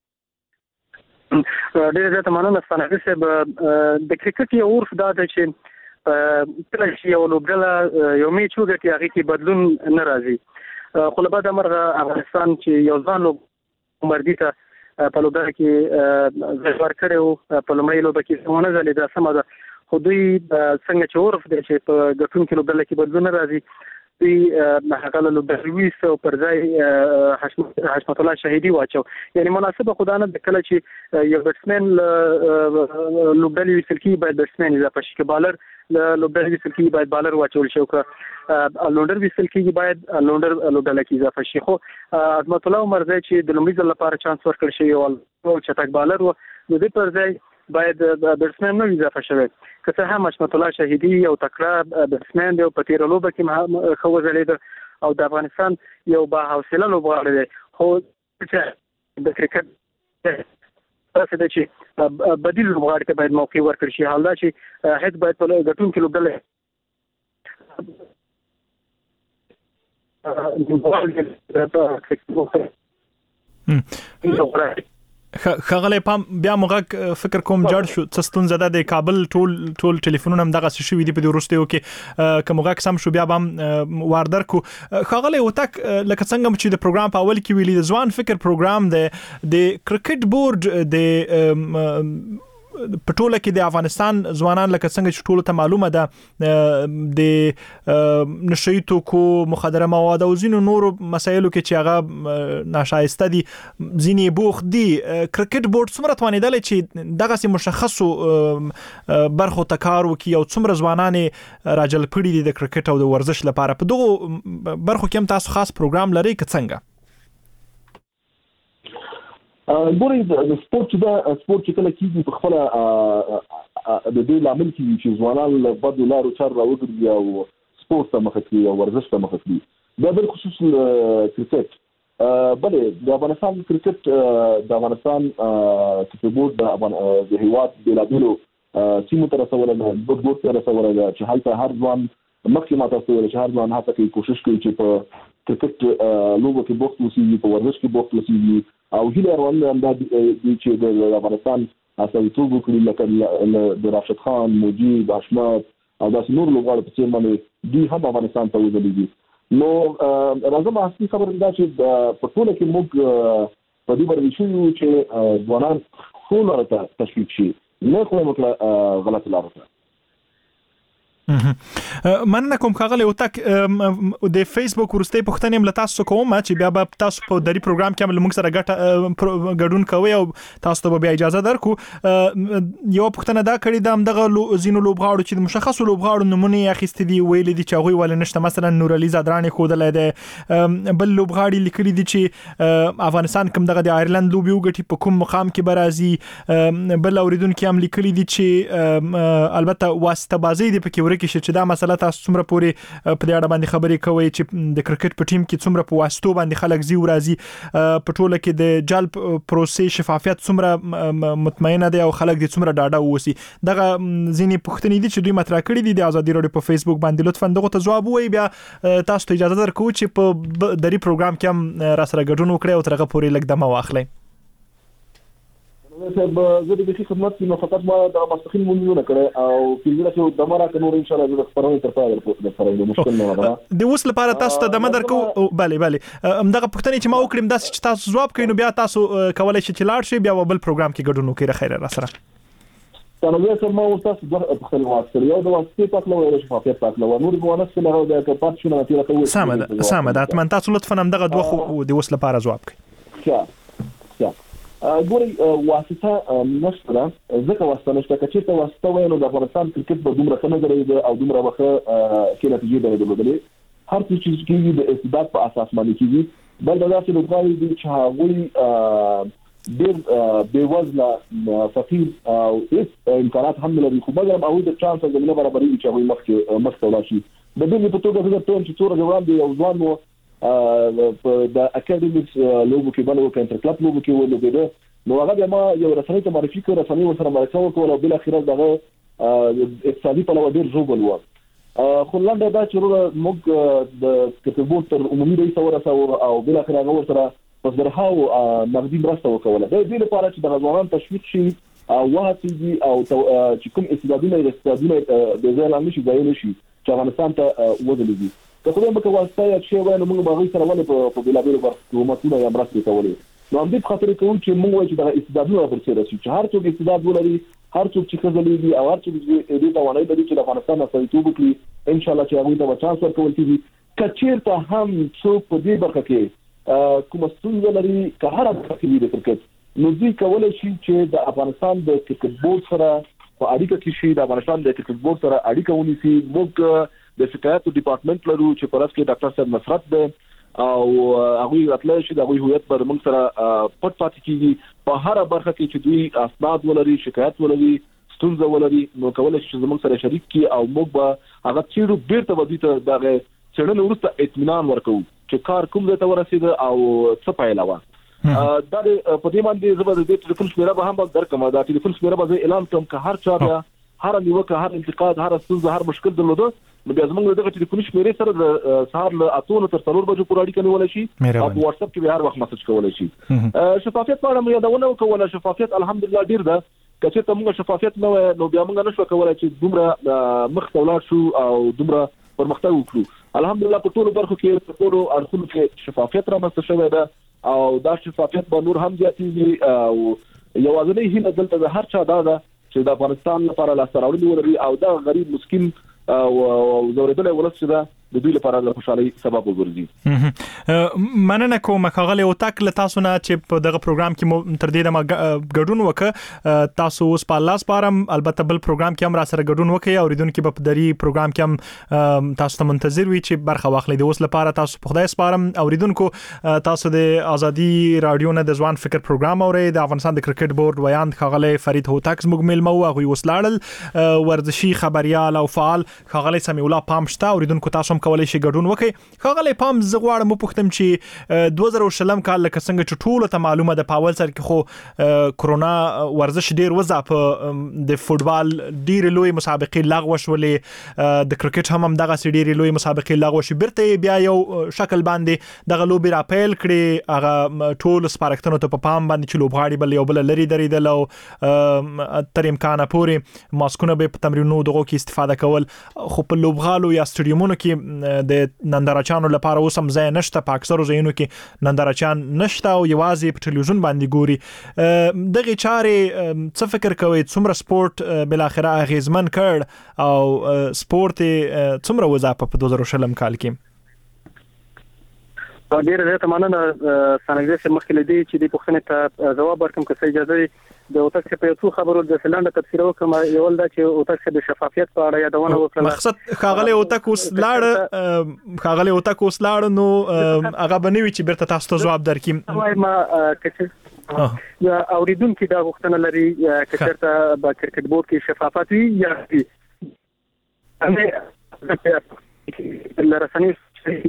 Speaker 4: ډیره زیاته مننه ستاسو صاحب. د کرکټ یو عرف دا دی چې کله چې یو لوبډله یو میچ وګټي هغه کې بدلون نه راځي. خو له بعد مرغه افغانستان چې یو ځان مردي ته په لوبډله کې ځای کړو په لومړۍ لوبه کې څونه ځلې دا سم ده، خو دوی څنګه چې عرف دی چې په ګټونکو لوبډله کې بدلون نه راځي، دوی هغه لوبډله ویسو پر ځای حشمت الله شهیدي واچو. یعنی مناسبه خدانه د کله چې یو بیټسمن لوبډله ویسل کی باید بیټسمن اضافه شي، چې بالر لوبډله ویسل کی باید بالر واچول شي، او لونډر ویسل کی باید لونډر لوبډله کې اضافه شي. خو عظمت الله عمر ځای چې د لومړي ځل لپاره چانس ورکړ شي او چټک بالر و، د دې پر ځای باید بیټسمن نو اضافه شوی. که څه هم حشمت الله شهیدي یو تکړه بیټسمن دی او په تیر لوبه کې خو ځلید او د افغانستان یو با حوصله لوبغاړی دی، خو چې د کرکټ تاسو د چې بدیل لوبغاړي ته باید موقع ورکړي شي. حال دا چې هیڅ باید په ګټونکو لوبډله
Speaker 2: ښاغلی پام بیا موږ فکر کوم جوړ شو څه ستونزه ده د کابل ټول ټلیفونونه هم دغه شوي دي په دې وروستیو کې که موږ سم شو بیا هم واردر کو. ښاغلی اوتک لکه څنګه چې د پروګرام په اول کې ویلي د ځوان فکر پروګرام د کرکټ بورډ د پټوله کې د افغانستان ځوانان لکه څنګه چې ټولو ته معلومه ده د نشئی توکو، مخدره مواد او ځینو نورو مسایلو کې چې هغه ناشایسته دي ځینې بوخت دي. کرکټ بورډ څومره توانیدلی چې دغسې مشخصو برخو ته کار وکړي او څومره ځوانان راجلب کړي دي د کرکټ او د ورزش لپاره؟ په دغو برخو کې هم تاسو خاص پروګرام لرئ که څنګه؟
Speaker 3: ګورئ د سپورت چې کله کېږي په خپله د دې لامل کېږي چې ځوانان له بدو لارو چارو راوګرځي او سپورت ته مخه کړي او ورزش ته مخه کړي. دا بالخصوص کرکټ. بلې د افغانستان کرکټ د افغانستان کرکټ بورډ د هیواد بېلابېلو سیمو ته رسولی ده، بورډ ته رسولی ده چې هلته هر ځوان مخکې ما تاسو ویل چې هر ځوان هڅه کوي، کوشش کوي چې په کرکټ لوبو کې بوخت اوسېږي، په ورزش کې بوخت اوسېږي او هیله روانه هم دا دي چې د افغانستان استازیتوب وکړي لکه د راشد خان، مجید، حشمت او داسې نور لوبغاړو په څېر باندې دوی هم افغانستان ته وځلیږي. نو راځم اصلي خبره دا چې په ټوله کې موږ په دې باندې شوي یو چې ځوانان ښو لارو ته تشویق شي، نه کومه غلطه لارو ته.
Speaker 2: مننه کوم ښاغلی هوتک د فیسبوک وروستۍ پوښتنې هم له تاسو کوم چې بیا به تاسو په دري پروګرام کې هم له موږ سره ګډون کوئ او تاسو ته بیا اجازه درکو. یو پوښتنه دا کړې ده همدغه ځینو لوبغاړو چې د مشخصو لوبغاړو نومونه یې اخیستي دي ویلي دي چې هغوی ولې نشته، مثلا نور علي زادران ښودلی دی، بل لوبغاړي لیکلي دي چې افغانستان کوم دغه د آیرلند لوبې وګټي په کوم مقام کې به راځي، بل اوریدونکي هم لیکلي دي چې البته واسطه بازي دي پکې ورکې شي چې دا مسله تاسو څومره پورې په دې اړه باندې خبرې کوئ چې د کرکټ په ټیم کې څومره په واسطو باندې خلک زی ورازي، په ټوله کې د جلب پروسې شفافیت څومره مطمئنه دی او خلک دې څومره ډاډه ووسی. دغه ځینې پوښتنې دي چې دوی مطرح کړي دي د ازادي راډیو په فیسبوک باندې، لطفا دغه ته ځواب ووایئ، بیا تاسو ته اجازه درکو چې په دري پروګرام کې هم را سره ګډون وکړئ او تر هغه پورې لږ دمه واخلئ.
Speaker 3: صاحب زه د دې خدمت کې فقط ما د مستقیم مونږ نه کړې او کله چې د مرا کنور ان شاء الله د خبرونې تر پای د سره مشکل نه راغله د
Speaker 2: اوس لپاره تاسو ته د مدر کو bale همدغه پوښتنې چې ما وکړم دا چې تاسو ځواب کړئ نو بیا تاسو کولای شئ چې لاړ شئ بیا بل پروګرام کې ګډون وکړئ. خیر را سره
Speaker 3: تنوع سره ما تاسو د خپل واسطه یو د واسطې په اړه او شفافیت په اړه نور کومه څه نه د کپات شنو نتیجه کوي
Speaker 2: سم ده اتمن تاسو لطفا همدغه دوه د اوس لپاره ځواب کړئ.
Speaker 3: ګوري واسطه نشته ځکه واسطه نشته چې واسطه وینو د افغانستان کرکټ په دومره څه نظر دی او دومره وخت کې نتیجه درلودلې هر څه چې کیږي د استعداد په اساس باندې کیږي بل دا چې لوبغاړي دي چې هغوی ډېر بېوزله فقیر او هیڅ امکانات هم نه لري خو مګر هغوی د چانس او زمینه برابري چې هغوی مخکې ولاړ شي. د دې په توګه زه ته چې څوره جوړم دی او ځوان مو د اکیډمیکس لوبو کې بل وکړ انټر کلب لوبو کې ولوبېده نو هغه بیا ما یو رسنۍ ته معرفي کړ، رسنۍ ورسره مرسته وکړه او بل اخر دغه اقتصادي په لور ډېر ژوبل و. خو لنډه دا چې موږ د کرکټ بورډ تر عمومي رئیس ورسره او بل اخر هغه ورسره په زرهاو نقدي مرسته وکړه د دې لپاره چې د ځوانانو تشویق شي او وهڅېږي او چې کوم استعدادونه د ځای لاندې شي ځای نشي چې افغانستان ته ودرېږي. که خو به واسطه یا شی وای نو موږ به غوښتل سره ولې په بلابل حکومتونو یا مرسته کولې نو هم دې په خاطر کوم چې موږ وایو چې د استعدادونو ورته راشي چې هر څوک استعداد ولري هر څوک چې خزلېږي او هر څوک چې دې توانایي لري چې د افغانستان سره وکړي ان شاء الله چې هغه ته چانس ورکول کیږي کچیرته هم څوک په دې برخه کې کوم ستونزه لري که هر څه کې د کرکټ نو دوی کولای شي چې د افغانستان د کرکټ بورډ سره په اړیکه کې شي د افغانستان د کرکټ بورډ سره اړیکه ونیسي. موږ د شکایتو ډپارټمنټ لرو چې پرځ کې ډاکټر صاحب نصرت ده او هغه اتلای شي د هغه هویت پر موږ سره پټ پاتې کیږي په هر برخه کې چې دوی اسناد ولري شکایت ولري ستونزه ولري نو کولای شي زموږ سره شریک کی او موږ به هغه چیرې بیرته ودی ته دغه څېړنه ورته اطمینان ورکو چې کار کوم ځای ته ورسید او څه پایله و. دا په دې باندې زبر د ټلیفون شمیره به هم درکمه دا ټلیفون شمیره به اعلان کوم که هر چا بیا هر نیوکه هر انتقاد هر ستونزه هر مشکل درلوده نو بیا زموږ دغه ټلیفون شمیره سره د سهار له 8 تر 4 بجو پورې اړیکه نیولای شي او په واتس اپ کې به هر وخت میسج کولای شي. شفافیت په اړه مې یادونه وکړه شفافیت الحمدلله ډیر ده که چې موږ شفافیت نه نو بیا موږ نشو کولای چې دومره مخ ته ولاړ شو او دومره پرمختګ وکړو. الحمدلله په ټولو برخو کې په ټولو اړخونو کې شفافیت رامنځته شوی ده او دا شفافیت به نور هم زیاتېږي او یوازینی هیله دلته د هر چا دا ده چې د افغانستان لپاره لاسته راوړنې ولري او دا غریب مسکین او زوریدل ولس چې دا د دوی لپاره د خوشحالي سبب وګرځي.
Speaker 2: مننه کوم ښاغلی هوتک له تاسو نه چې په دغه پروګرام کې مو تر دې دمه ګډون وکړ. تاسو اوس په الله سپارم البته بل پروګرام کې هم را سره ګډون وکړئ اوریدونکو په دري پروګرام کې هم تاسو ته منتظر وي چې برخه واخلئ. د اوس لپاره تاسو په خدای سپارم اوریدونکو تاسو د ازادي رادیو نه د ځوان فکر پروګرام اورئ. د افغانستان د کرکټ بورډ ویاند ښاغلی فرید هوتک زموږ میلمه و هغوی اوس لاړل. ورزشي خبريال او فعال ښاغلی سمیع الله پام شته اوریدونکو تاسو کولای شي ګډون وکړي. ښاغلی پام زه غواړم وپوښتم چې 2020 کال لکه څنګه چې ټولو ته معلومه ده په اول سر کې خو کرونا ورزش ډیر وځاپه د فوټبال ډیر لوی مسابقې لغوه شولې د کرکټ هم دغه ډیر لوی مسابقې لغوه شي بیرته بیا یو شکل باندې دغه لوبي را پیل کړي هغه ټول سپارښتنو ته په پام باندې چې لوبغاړي بل یو بل لري درېدل او تر امکانه پورې ماسکونه به په تمرینونو دغه کې استفاده کول خو په لوبغالو یا سټډیومونو کې د نندارچانو لپاره اوس هم ځای نشته، په اکثرو ځایونو کې نندارچان نشته او یوازې په ټلویزیون باندې ګوري. دغه چارې څه فکر کوي څومره سپورت بل اخره اغیزمن کړ او سپورت څومره وځه په 2020 کال کې؟
Speaker 4: ډیر زیات مننه سانګزه چې مخکې لدی چې د پوښتنې ته جواب ورکوم که څه اجازه د اوتاک په یو څو خبرو د فلانډ تفسیر وکم. یو ول دا چې اوتاک د شفافیت په اړه یادونه وکړه.
Speaker 2: مقصد خاغله اوتاک اوس لاړ نو هغه بنوي چې بیرته تاسو ته جواب درکیم.
Speaker 4: ما کچه یا اوریدونکو دا غوښتنه لري چې چېرته په کرکټ بورډ کې شفافیت وي یا نه لرسنی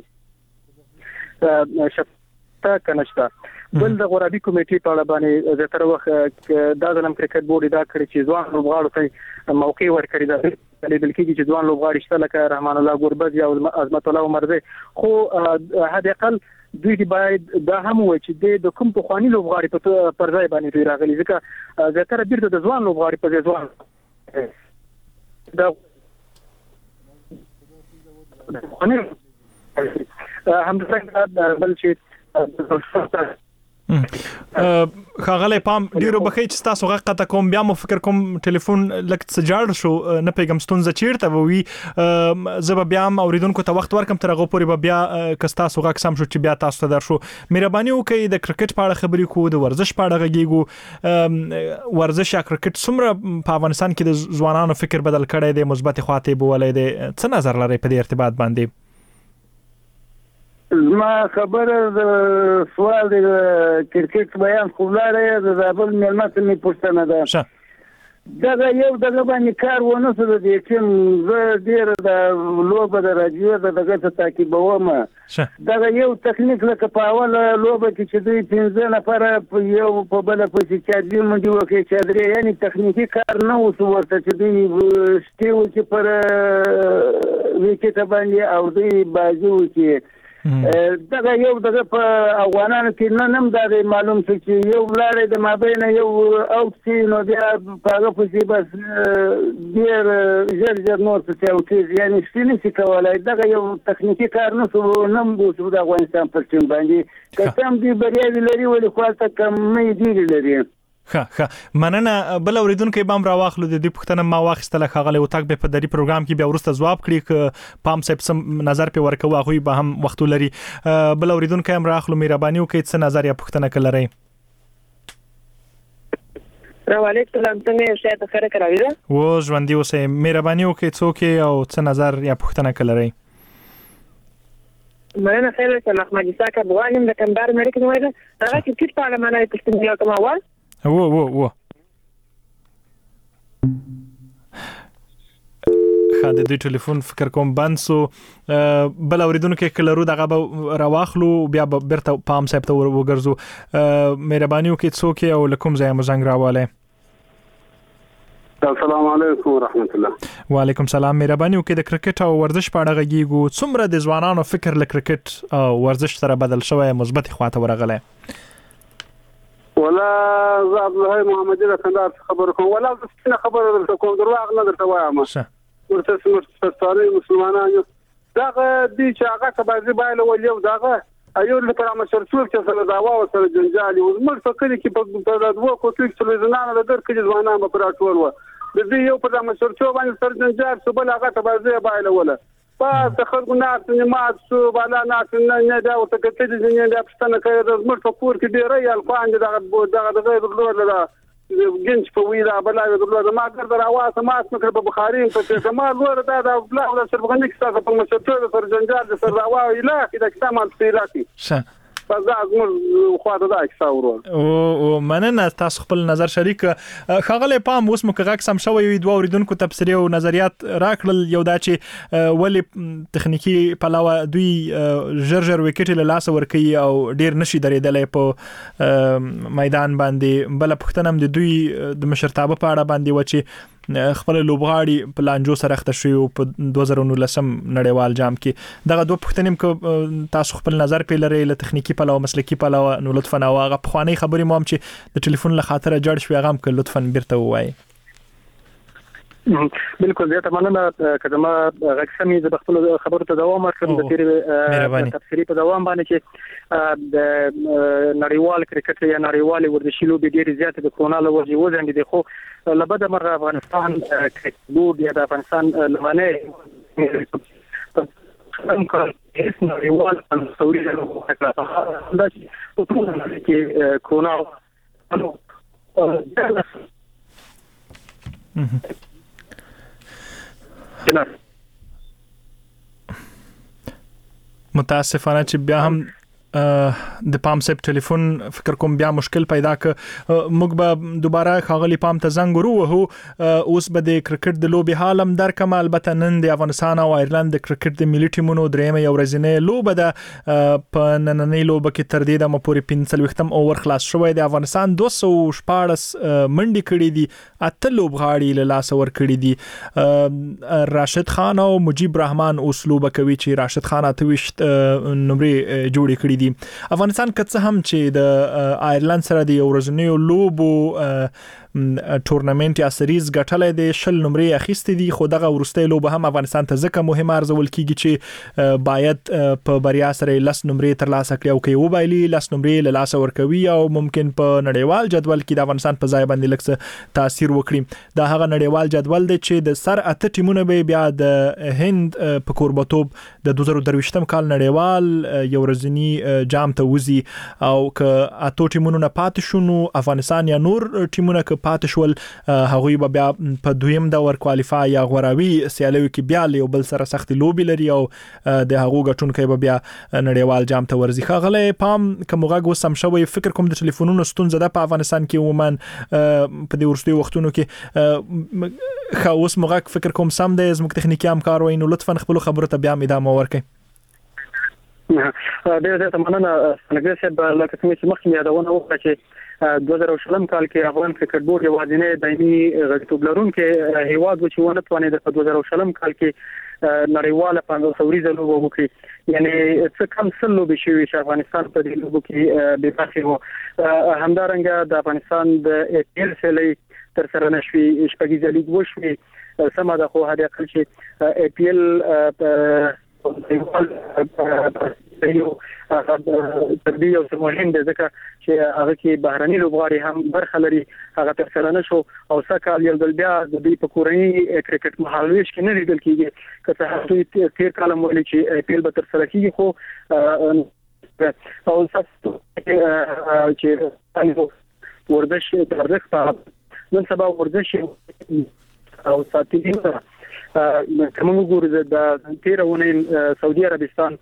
Speaker 4: شفافیت کنهشته. بل د غرابي کمیټې په اړه باندې د تر وخت د ځلم کرکټ بورډ دا کړی چې ځوان لوبغاړو ته موقع ورکړي دا لیدل کېږي چې ځوان لوبغاړي شته لکه رحمان الله ګوربز او عظمت الله عمرزی، خو حد اقل دوی باید دا هم وایي چې د کوم پخوانی لوبغاړي په پر ځای باندې دوی راغلي، ځکه زیاتره بیرته د ځوان لوبغاړي په ځوان دا همدغه بل چې
Speaker 2: خاغله پام ډیرو بخی چې تاسو غږ قطع کوم، بیا مو فکر کوم ټلیفون لک سجاړ شو، نه پیغام ستونزه چیرته وي زب بیا اوریدونکو ته وخت ورکم تر هغه پورې بیا کستا سو غږ سم شو چې بیا تاسو ته در شو. مهرباني وکړئ د کرکټ په اړه خبرې کو، د ورزش په اړه غږیږو. ورزش یا کرکټ څومره په افغانستان کې د ځوانانو فکر بدل کړی دی، مثبت خواته بولای دی، څه نظر لري په دې ارتباط باندې؟
Speaker 5: ما خبره د سوال د کرکټ بیان خولاره د زابل ملمت می پښتنه ده. دا یو دغه باندې کار ونه سره دي چې زه ډیر د لوبه د راډیو دغه ته تعقیبوم. دا یو تخنیک لکه په اوله لوبه کې چې دوی 15 نفر په یو په بل په چې دې مونږ وکړي چې درې یعنی تخنیکی کار نه وسو ورته چې دوی شتیو چې پر وکټ باندې او دوی بازو کې دغه یو دغه په افغانانو کې نه نم دا معلوم شو چې یو لارې د مابین یو او چې نو بیا په هغه پسې بس ډیر ژر نور څه او چې یعنی شتنی چې کولای دغه یو تخنیکی کار نه سو نم بوسو د افغانستان پر ټیم باندې کسم دی بریاوی لري ولې خاصه کمې دی لري.
Speaker 2: ښه مننه. بل اوریدونکو به هم راواخلو د دې پښتنه ما واخیستله خاغله وتاک به په دری پروګرام کې بیا ورسته جواب کړي ک پام صاحب سم نظر په ورکوه خو به هم وخت لري. بل اوریدونکو هم راخلو مهرباني وکړئ څه نظر یا پښتنه کلري.
Speaker 7: وعلیکم السلام، څنګه شته خره کراوي ده
Speaker 2: و ژوندۍ اوسه، مهرباني وکړئ څوک او څه نظر یا پښتنه کلري.
Speaker 7: مننه خیر ته احمد اسحاق ابوانم د کندهار ملک نوایده هغه چې کټ پارلمان یې پښتنه یو کوم اول
Speaker 2: و خاله د ټلیفون فکر کوم بند سو. بل اوریدونکو کلرو دغه راواخلو بیا برته پام صاحب ته وګرځو. مهرباني وکړئ څوک او لکم ځای مزنګ راواله.
Speaker 8: السلام علیکم ورحمت الله.
Speaker 2: وعلیکم السلام. مهرباني وکړئ د کرکټ او ورزش په اړه غږیږو، څومره د ځوانانو فکر ل کرکټ او ورزش سره بدل شوی، مثبت خواته ورغله؟
Speaker 8: ولا زه عبد الله محمد د کندهار خبر کوم، ولا څه خبر درته کوم، دروغ نه درته وایم. ورته څه مسلمانانو دغه دي چې هغه کبازي بایله ولیو دغه ایو لپاره مشرڅور چې سره داوا او سره جنجالي ومر فکر کې په دغه کوټې چې لزنانه د درکې ځوانان په راټول و د دې یو په مشرڅور باندې سره جنجال څه بل هغه کبازي بایله ولا په تخرګونات نماز سو بالا نات نه دا او تکته دي نه دا پښتنه کوي د زمر په کور کې ډیره یال خواند دغه غیر له جنس په ویلا بلای د ما ګر دراواسه ما اسمه په بخاري په کمال ور دا بلا ولا سربغنی کسه په مشرڅور سره جنجال د سره راو اله کې د کتاب تفصیلاتي فزازمون خواته دا کیساورو
Speaker 2: او مننه تاسو خپل نظر شریک خغله پام اوس مکه سم شوی دوه اوریدونکو تبصری او نظریات راکړل. یو دا چې ولی تخنیکی پلاوه دوی ژر وکټ له لاس ورکی او ډیر نشي درېدلې په میدان باندې. بل پښتنم د دوی د مشرتابه په اړه باندې و چې خپل لوبغاړي په لانجو سره اخته شوی په 2019 نړیوال جام کې. دغه دوه پښتنیم ک تاسو خپل نظر په لري له تخنیکی په لو مسلکی په لو نو لطفا واغه خواني خبري مو هم چې د ټلیفون له خاطر جوړ شوی غم ک لطفا بیرته وایي.
Speaker 4: بالکل زه ته مننه کدما غږسمي د خپل خبرو ته دوام ورکړم د تیرې تفسیری په دوام باندې چې د نړیوال کرکټ یا نړیوال ورزشي لوبې ډېر زیات د کرونا له وجې وځنډې دي خو لبد مرغه افغانستان کرکټ بورډ یا د افغانستان لمنه هم کار هیڅ نړیوال تصوري نه وکړه دا چې په ټول نړۍ کې کرونا
Speaker 2: متاسفانه چې بیا هم د پام سپ ټلیفون فکر کوم بیا مشکل پیدا ک موږ به دوباره خاغلی پام ته زنګ ورو اوس به د کرکټ د لوبي حالم در کمال البته نن د افغانستان او ایرلند د کرکټ د ملي ټیمونو درېمه یو ورځنی لوبه ده په نننۍ لوبه کې تر دې د مپوري 45م اوور خلاص شوی د افغانستان 214 منډي کړې دي اته لوبغاړي له لاس ور کړې دي راشد خان او مجيب رحمان اوس لوبه کوي چې راشد خان اته وشت نمبر جوړې کړې افغانستان کڅ هم چې د ایرلند سره د ورځنی لوبو ټورنمنت یا سریز ګټلې د شل نمرې اخیستې دي خو دغه ورسته لوبه هم افغانستان ته ځکه مهمه ارزول کیږي چې باید په بریا سره لس نمرې تر لاسه کړي او کې وبایلی لس نمرې له لاسه ورکوي او ممکن په نړیوال جدول کې د افغانستان په ځای باندې لکه تاثیر وکړي دا هغه نړیوال جدول دی چې د سر اته ټیمونه به بیا د هند په کوربتوب د 2023م کال نړیوال یو ورځنی جام ته وزي او ک اته ټیمونو نه پاتې شونو افغانستان یا نور ټیمونه پاتې شول هغوی به بیا په دویم دور کوالیفای یا غوراوي سیالیو کې بیا له بل سره سخت لوبي لري او د هغو غټونکو به بیا نړیوال جام ته ورزي خغله پام کومغه وسم شوی فکر کوم د ټلیفونونو ستونزه ده په افغانستان کې عموما په دې ورستي وختونو کې خاوس مغه فکر کوم سم دی زموږ تخنیکی همکار وینو لطفا خپل خبرو ته بیا ادامه ورکړئ
Speaker 4: ډېر زیات مننه څنګه چې لکه څنګه چې مخکې یادونه وکړه چې 2020 کال کې افغان کرکټ بورډ یوازینی دایمي غړیتوب لرونکي هیواد و چې ونه توانید په 2020 کال کې نړیواله پاندوسوري لوبه وکړي یعنی څه کم سل لوبې شوې چې افغانستان په دې لوبو کې به پاتې وو همدارنګه د افغانستان د ایل سلی تر سره نشوي شپږیزه لیګ وشوي سم ده خو هدا کل چې ای پی ایل یو تدبیر او مهم دی ځکه چې هغه کې بهراني لوبغاړي هم برخه لري هغه تر سره نشو او سکه یو بل بیا د دې په کورنۍ کرکټ محلويش کې نه لیدل کیږي که څه هغه تیر کالم ولې چې ای پی ایل به تر سره کیږي خو او څه چې ورزش په نن سبا ورزش او ساتي کوم ګورې د تیرونه سعودي عربستان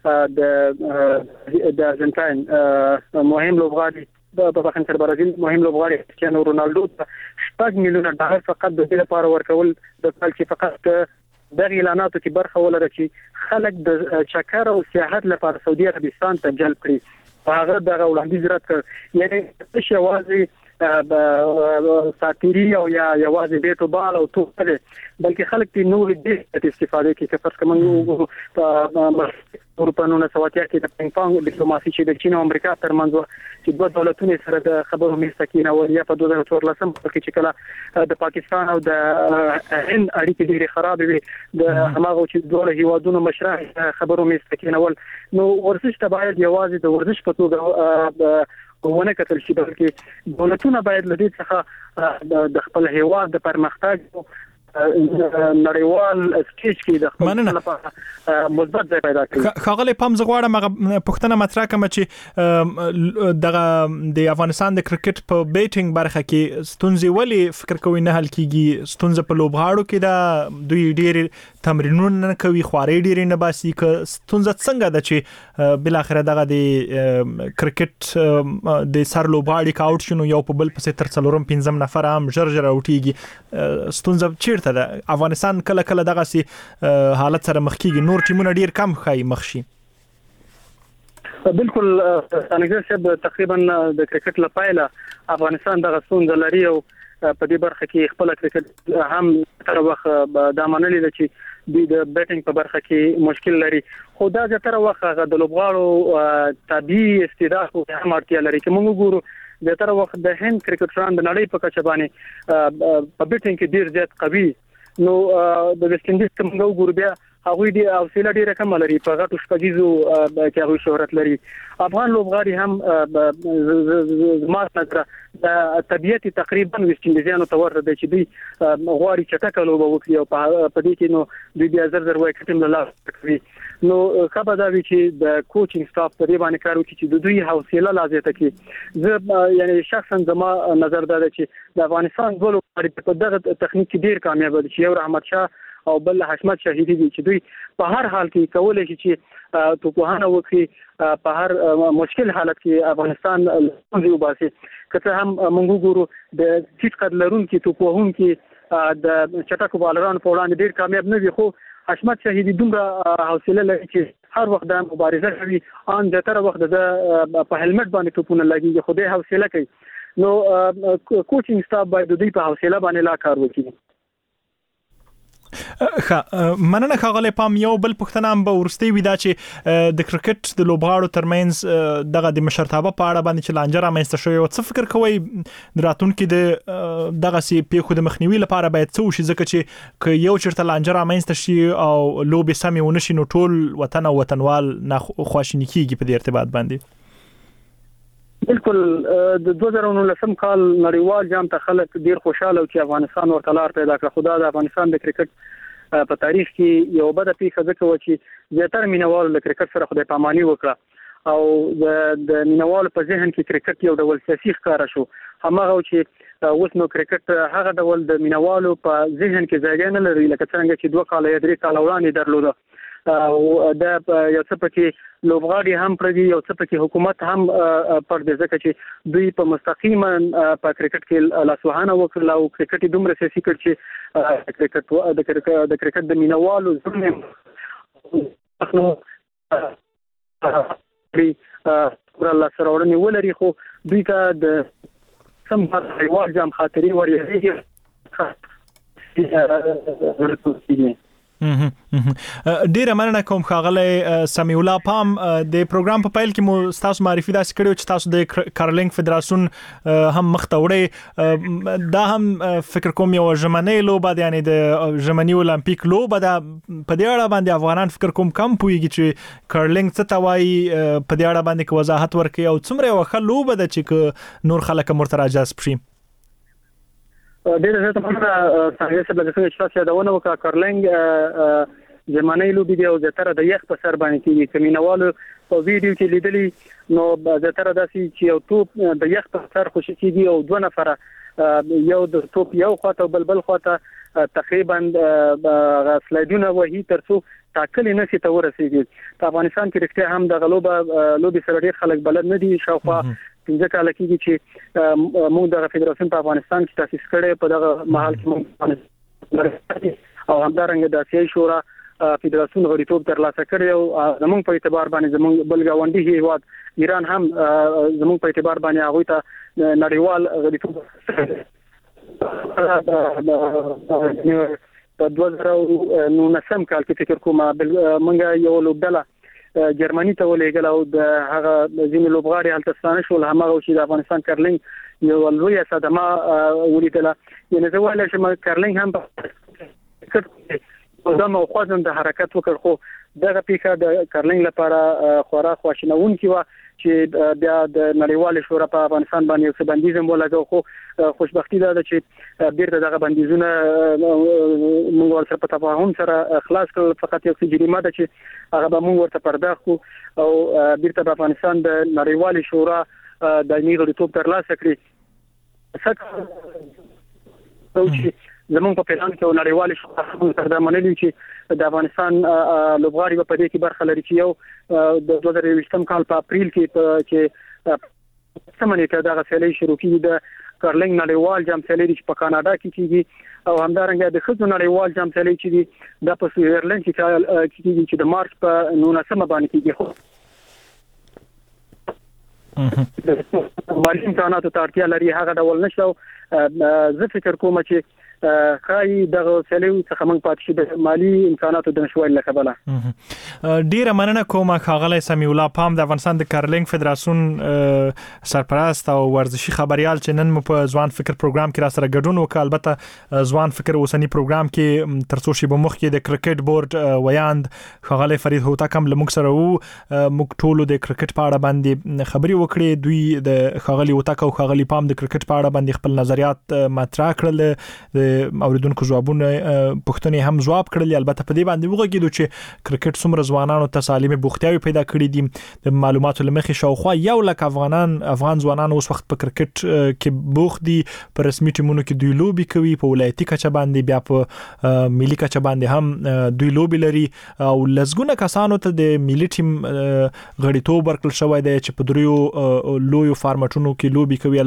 Speaker 4: د ارجنټاین مهم لوبغاړي په بخښنه برازیل مهم لوبغاړي کریستیانو رونالدو $6 میلیون فقط د دې لپاره ورکول د کال چې فقط د اعلاناتو کې برخه ولري چې خلک د چکر او سیاحت لپاره سعودي عربستان ته جلب کړي هغه د وړاندیز رد کړ یعنی شوازي ساتيري او یا یوازې بیٹو بال او توپ نه بلکې خلک تی نور دې استفاده کوي چې فرض کوم په اروپانو سواتیا کې د پینګ پونګ ډیپلوماسي چې د چین او امریکا ترمنځ چې دوه دولتونو سره د خبرو مستقینه او یا په 2014 کې چې کله د پاکستان او د هند اړیکې ډېرې خراب وي د هماغه چې دوه هیوادونو مشران خبرو مستقینه ول نو ورزش ته باید یوازې د ورزش په توګه ونه کتل شي بلکې دولتونه باید لدې څخه د خپل هیواد د پرمختګ نړیوال سټیج کې د خپل لپاره مثبت ځای پیدا کړي
Speaker 2: خاغلی پام زغواړم پښتنه مطرح کوم چې دغه د افغانستان د کرکټ په بیټینګ برخه کې ستونزې ولی فکر کوي نه حل کیږي ستونزې په لوبغاړو کې دا دوی ډېر تمرینونه کوي خواري ډېر نه باسي ک ستونزه څنګه ده چې بل اخر دغه د کرکټ د سر لوبغاړي کاوټ شنو یو په بل پسې تر څلورم پنځم نفر هم جرجر اوټيږي ستونزه چیرته ده افغانستان کله کله دغه سي حالت سره مخ کیږي نور ټیمونه ډیر کم خای مخشي
Speaker 4: بالکل څنګه چې تقریبا د کرکټ لپاره افغانستان دغه ستونزه لري او په دې برخه کې خپل کرکټ هم تر وخت د منلې چې د بیټینګ په برخه کې مشکل لري خو دا تر وخت د لوبغاړو طبيعي استعداد هم اړتیا لري چې موږ ګورو د تر وخت د هند کرکټران د نړۍ په کچه باندې په بیټینګ کې ډیر زیات قوي نو د ویسټ انډیز کوم وګورو بیا هغه دی حوصله ډیره کم لري په غټو شپږیزو کې هغه شهرت لري. افغان لوبغاړي هم ما نظر د طبيعت تقریبا ویسټ انډیزانو ته ورته چې دوی غواړي چټک لوبه وکړي او په دې کې نو دوی بیا زر وایي ټیم له لاسه کوي. نو خبر دا وی چې د کوچینګ سټاف په دې باندې کار وکړي چې دوی حوصله لازم تکي. زه یعنی شخصا زما نظر دا چې د افغانستان ګول په دغه تخنیک ډیر کامیاب دي چې یو رحمت شاه او بل حشمت شهیدی دي چې دوی په هر حال کې کولای شي چې توپوهانه وکړي په هر مشکل حالت کې افغانستان لوبي وباسي. که هم موږ ګورو د ټیټ قد لرونکو توپوهونکو د چټکو بالرانو په وړاندې ډیر کامیاب نه دي، خو حشمت شهیدی دومره حوصله لري چې هر وخت د مبارزه کوي، ان د تر وخت د په هلمټ باندې توپونه لګي، خو د حوصله کوي. نو کوچینګ سټاف باید د دې په حوصله باندې لا کار وکړي.
Speaker 2: مننه ښاغلی پام. یو بل پوښتنه هم به ورستي وي دا چې د کرکټ د لوبغاړو ترمنځ دغه د مشرتابه په اړه باندې چې لانجه رامنځته شوې او څه فکر کوئ د راتلونکي د دغه سي پیښو د مخنیوي لپاره باید څه وشي، ځکه چې یو چیرته لانجه رامنځته شي او لوبې سمې ونه شي نو ټول وطن او وطنوال خواشینی کیږي په دې ارتباط باندې؟
Speaker 4: بالکل د 2019 کال نړیوال جام ته خلک ډیر خوشاله او چې افغانستان ورته لار پیدا کړ. خدای د افغانستان د کرکټ په تاریخ کې یو بده پیښه ځکه و چې زیاتره مینوال د کرکټ سره خدای پاماني وکړه او د مینوال په ذهن کې کرکټ یو ډول سیاسي ښکار شو. همغه چې اوس نو کرکټ هغه ډول د مینوالو په ذهن کې ځای نه لري لکه څنګه چې 2 کال یا 3 کال وړاندې درلوده. او د یو څه پکې لوبغاړي هم پردي، یو څه پکې حکومت هم پردي، ځکه چې دوی په مستقیما په کرکټ کې لاسوهانه وکړل او کرکټ دومره سیاسي کړ چې د کرکټ د مینوالو زموږ الله سره ورني ولري، خو دوی ته د سم هیواد جام خاطري ورېږي.
Speaker 2: ډیره مننه کوم ښاغلی سمیع الله پام. د پروګرام په پیل کې مو تاسو معرفي داسې کړو چې تاسو د کارلینګ فدراسیون هم مخته وړي، دا هم فکر کوم یو ژمنۍ لوبه ده، یعنی د ژمنۍ اولمپیک لوبه ده. په دې اړه باندې افغانان فکر کوم کم پوهیږي چې کارلینګ څه ته وایي، په دې اړه باندې وضاحت ورکړي او څومره یو ښه لوبه ده چې نور خلک مرته جذب شي.
Speaker 4: ډېر زه ته څنګه چې د تاسو یادونه وکړه کارلینګ ژمنۍ لوبي دی او زیاتره د یخ په سر باندې کیږي. کمینوالو په ویډیو کې لیدلی نو زیاتره داسې چې یو توپ د یخ په سر خوشي کیږي او 2 نفره یو د توپ یو خواته او بل خواته تقریبا سلایډونه وهي ترڅو تاکل نه سي ته ورسیږي. په افغانستان کې رښتیا هم د لوبي سره ډېر خلک بلد نه دي. شاوخوا 15 کال کېږي چې موږ د فدراسیون په افغانستان کې تاسیس کړي، په دغه محل کې موږ او همدارنګه د آسیایي شورا فدراسیون غړیتوب ترلاسه کړی او زموږ په اعتبار باندې زموږ بل ګاونډي هیواد ایران هم زموږ په اعتبار باندې هغه ته نړیوال غړیتوب په 2019 کال کې فکر کوم موږ یو لوبډله جرمني ته ولېګل او د هغه ځینې لوبغاړي هلته ستانه شول. همغه چې د افغانستان کارلینګ یو لوی صدمه ولیدله. یعنی زه وایم چې کارلینګ هم د مو خوځند د حرکت وکړ، خو دغه پیښه د کارلینګ لپاره خورا خواشینونکې و چې بیا د نړیوال شورا په افغانستان باندې څه بندیزم ولګاو. خو خوشبختی ده چې بیرته دغه بندیزونه موږ ورته په تفاهم سره خلاص کړل. فقط یو څه جریمه ده چې هغه به موږ ورته پرداخت کو او بیرته په افغانستان د نړیوال شورا د غړیتوب ترلاسه کړي. زمونږ په پلان کې نړیوال شورا تر دا منلي چې د افغانستان لوبغاړي په دې کې برخه لري چې یو د 2020 کال په اپریل کې چې سمونې ته دغه سیالي شروع کیږي د کارلینګ نړیوال جام سیالي چې په کاناډا کې کیږي او همدارنګه د ښځو نړیوال جام سیالي چې د په سویټزرلند کې کیږي چې د مارچ په 19 باندې کیږي. مالي امکاناتو ته اړتیا لري، هغه ډول نشو زه فکر کوم چې خای دغه سلیو څخه موږ پاتې شي د مالی امکاناتو د نشوالي له کبله.
Speaker 2: ډیره مننه کوم ښاغلی سمیع الله پام د افغانستان د کارلینګ فدراسیون سرپرست او ورزشي خبريال چې نن مو په ځوان فکر پروګرام کې را سره ګډون وکړ. البته ځوان فکر اوسنی پروګرام کې ترڅو شی به مخ کې د کرکټ بورډ ویاند ښاغلی فرید هوتک هم لمک سره وو. موږ ټول د کرکټ په اړه باندې خبري وکړې. دوی د ښاغلی هوتک او ښاغلی پام د کرکټ په اړه باندې خپل نظریات مطرح کړل. اوریدونکو جوابونه پوښتنې هم جواب کړل. البته په دې باندې وګورئ چې کرکټ څومره ځوانانو ته سالمه بوختیاوي پیدا کړې دي. د معلوماتو لمخې شاوخوا 1 لک افغان ځوانان اوس وخت په کرکټ کې بوخت دي. په رسمي ټیمونو کې دوی لوبي کوي، په ولایتي کچه باندې بیا په ملي کچه باندې هم دوی لوبي لري او لزګونه کسانو ته د ملي ټیم غړیتوب ورکړل شوی دی چې په دریو لویو فارمټونو کې لوبي کوي.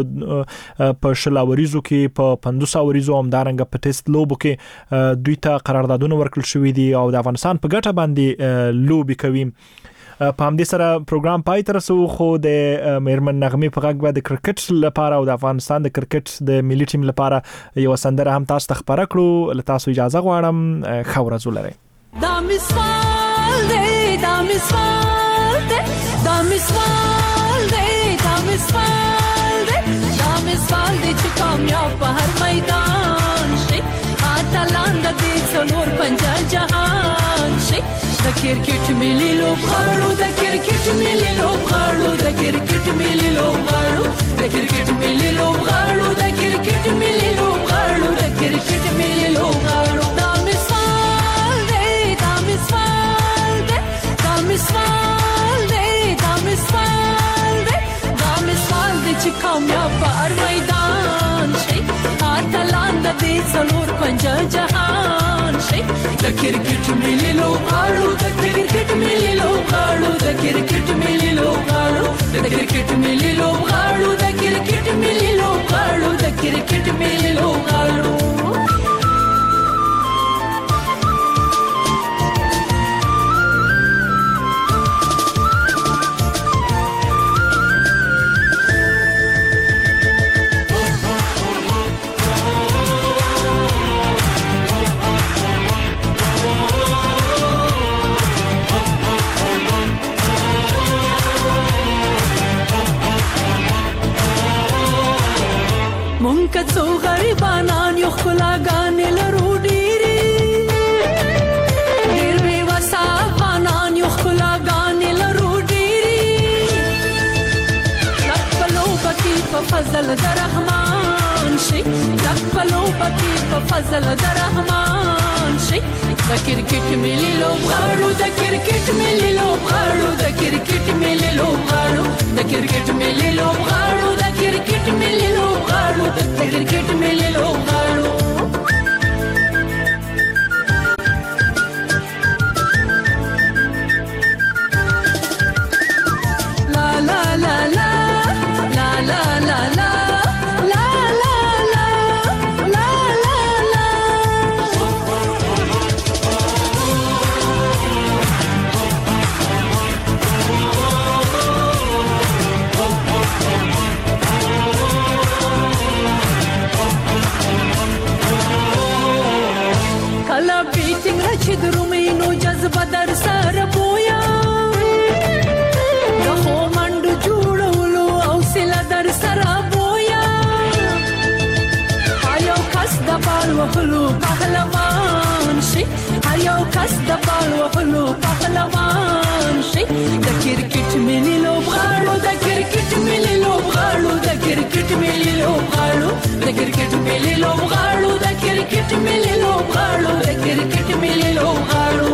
Speaker 2: البته په شلاوریزو کې په 500 وریزو همدارنګه په ټیسټ لوبو کې دوی ته قراردادونه ورکړل شوی دي او د افغانستان په ګټه باندې لوبي کوي. په همدې سره پروګرام پای ته رسو خو د مېرمن نغمې په غږ به د کرکټ لپاره او د افغانستان د کرکټ د ملي ټیم لپاره یو سندره هم تاسو ته خبره کړو. له تاسو اجازه غواړم. ښه ورځ ولرئ.
Speaker 9: دا مثال دی، دا مثال دی، دا مثال دی، دا مثال دی، دا مثال دی چې کامیاب په هر میدان شي. اتلان د دې څلور پنځه جهان شي. د کرکټ ملي لوبغاړو، د کرکټ ملي لوبغاړو، د کرکټ ملي لوبغاړو، د کرکټ ملي لوبغاړو، د کرکټ ملي لوبغاړو، د کرکټ ملي لوبغاړو. دا مثال دی، دا مثال دی، دا مثال دی، دا مثال دی، دا مثال دی چې کامیاب په هر میدان شي. اتلان د دې څلور پنځه جهان شي. د کرکټ ملي لوبغاړو، د کرکټ ملي لوبغاړو، د کرکټ ملي لوبغاړو، د کرکټ ملي لوبغاړو، د کرکټ ملي لوبغاړو، د کرکټ ملي لوبغاړو. مونږ څو غریبانان یو خلاګانې لرو ډېرې، ډېر بې وسه افغانان یو خلاګانې لرو ډېرې. لک په لوبه کې په فضل د رحمان شي، لک په لوبه کې په فضل د رحمان شي. د کرکټ ملي لوبغاړو، د کرکټ ملي لوبغاړو، د کرکټ ملي لوبغاړو، د کرکټ ملي لوبغاړو، د کرکټ ملي لوبغاړو، د کرکټ ملي لوبغاړو. لا لا لا لا لا لا لا لا چې درومینو جذبه در سره بویا، د خو منډو جوړولو او سله در سره بویا. هر یو کس د بال وهلو پهلوان شي، هر یو کس د بال وهلو پهلوان شي. د کرکټ ملي لوبغاړو، د کرکټ ملي لوبغاړو، د کرکټ ملي لوبغاړو، د کرکټ ملي لوبغاړو، د کرکټ ملي لوبغاړو، د کرکټ ملي لوبغاړو.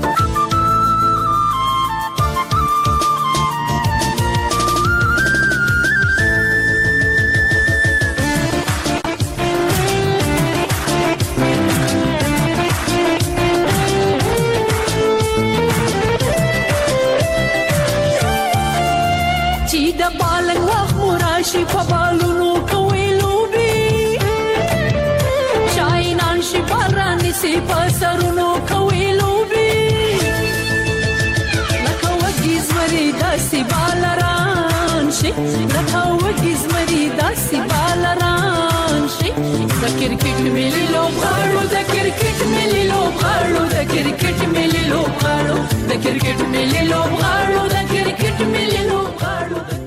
Speaker 9: چې د بالنګ وخت مراشي په بالونو کوي لوبي، شاینان شي باراني سي په سرونو کوي لوبي. لکه وګیز مری داسې بالران شي، لکه وګیز مری داسې بالران کرکټ ملي لوبغاړو د کرکټ ملي لوبغاړو د کرکټ ملي لوبغاړو د کرکټ ملي لوبغاړو د کرکټ ملي لوبغاړو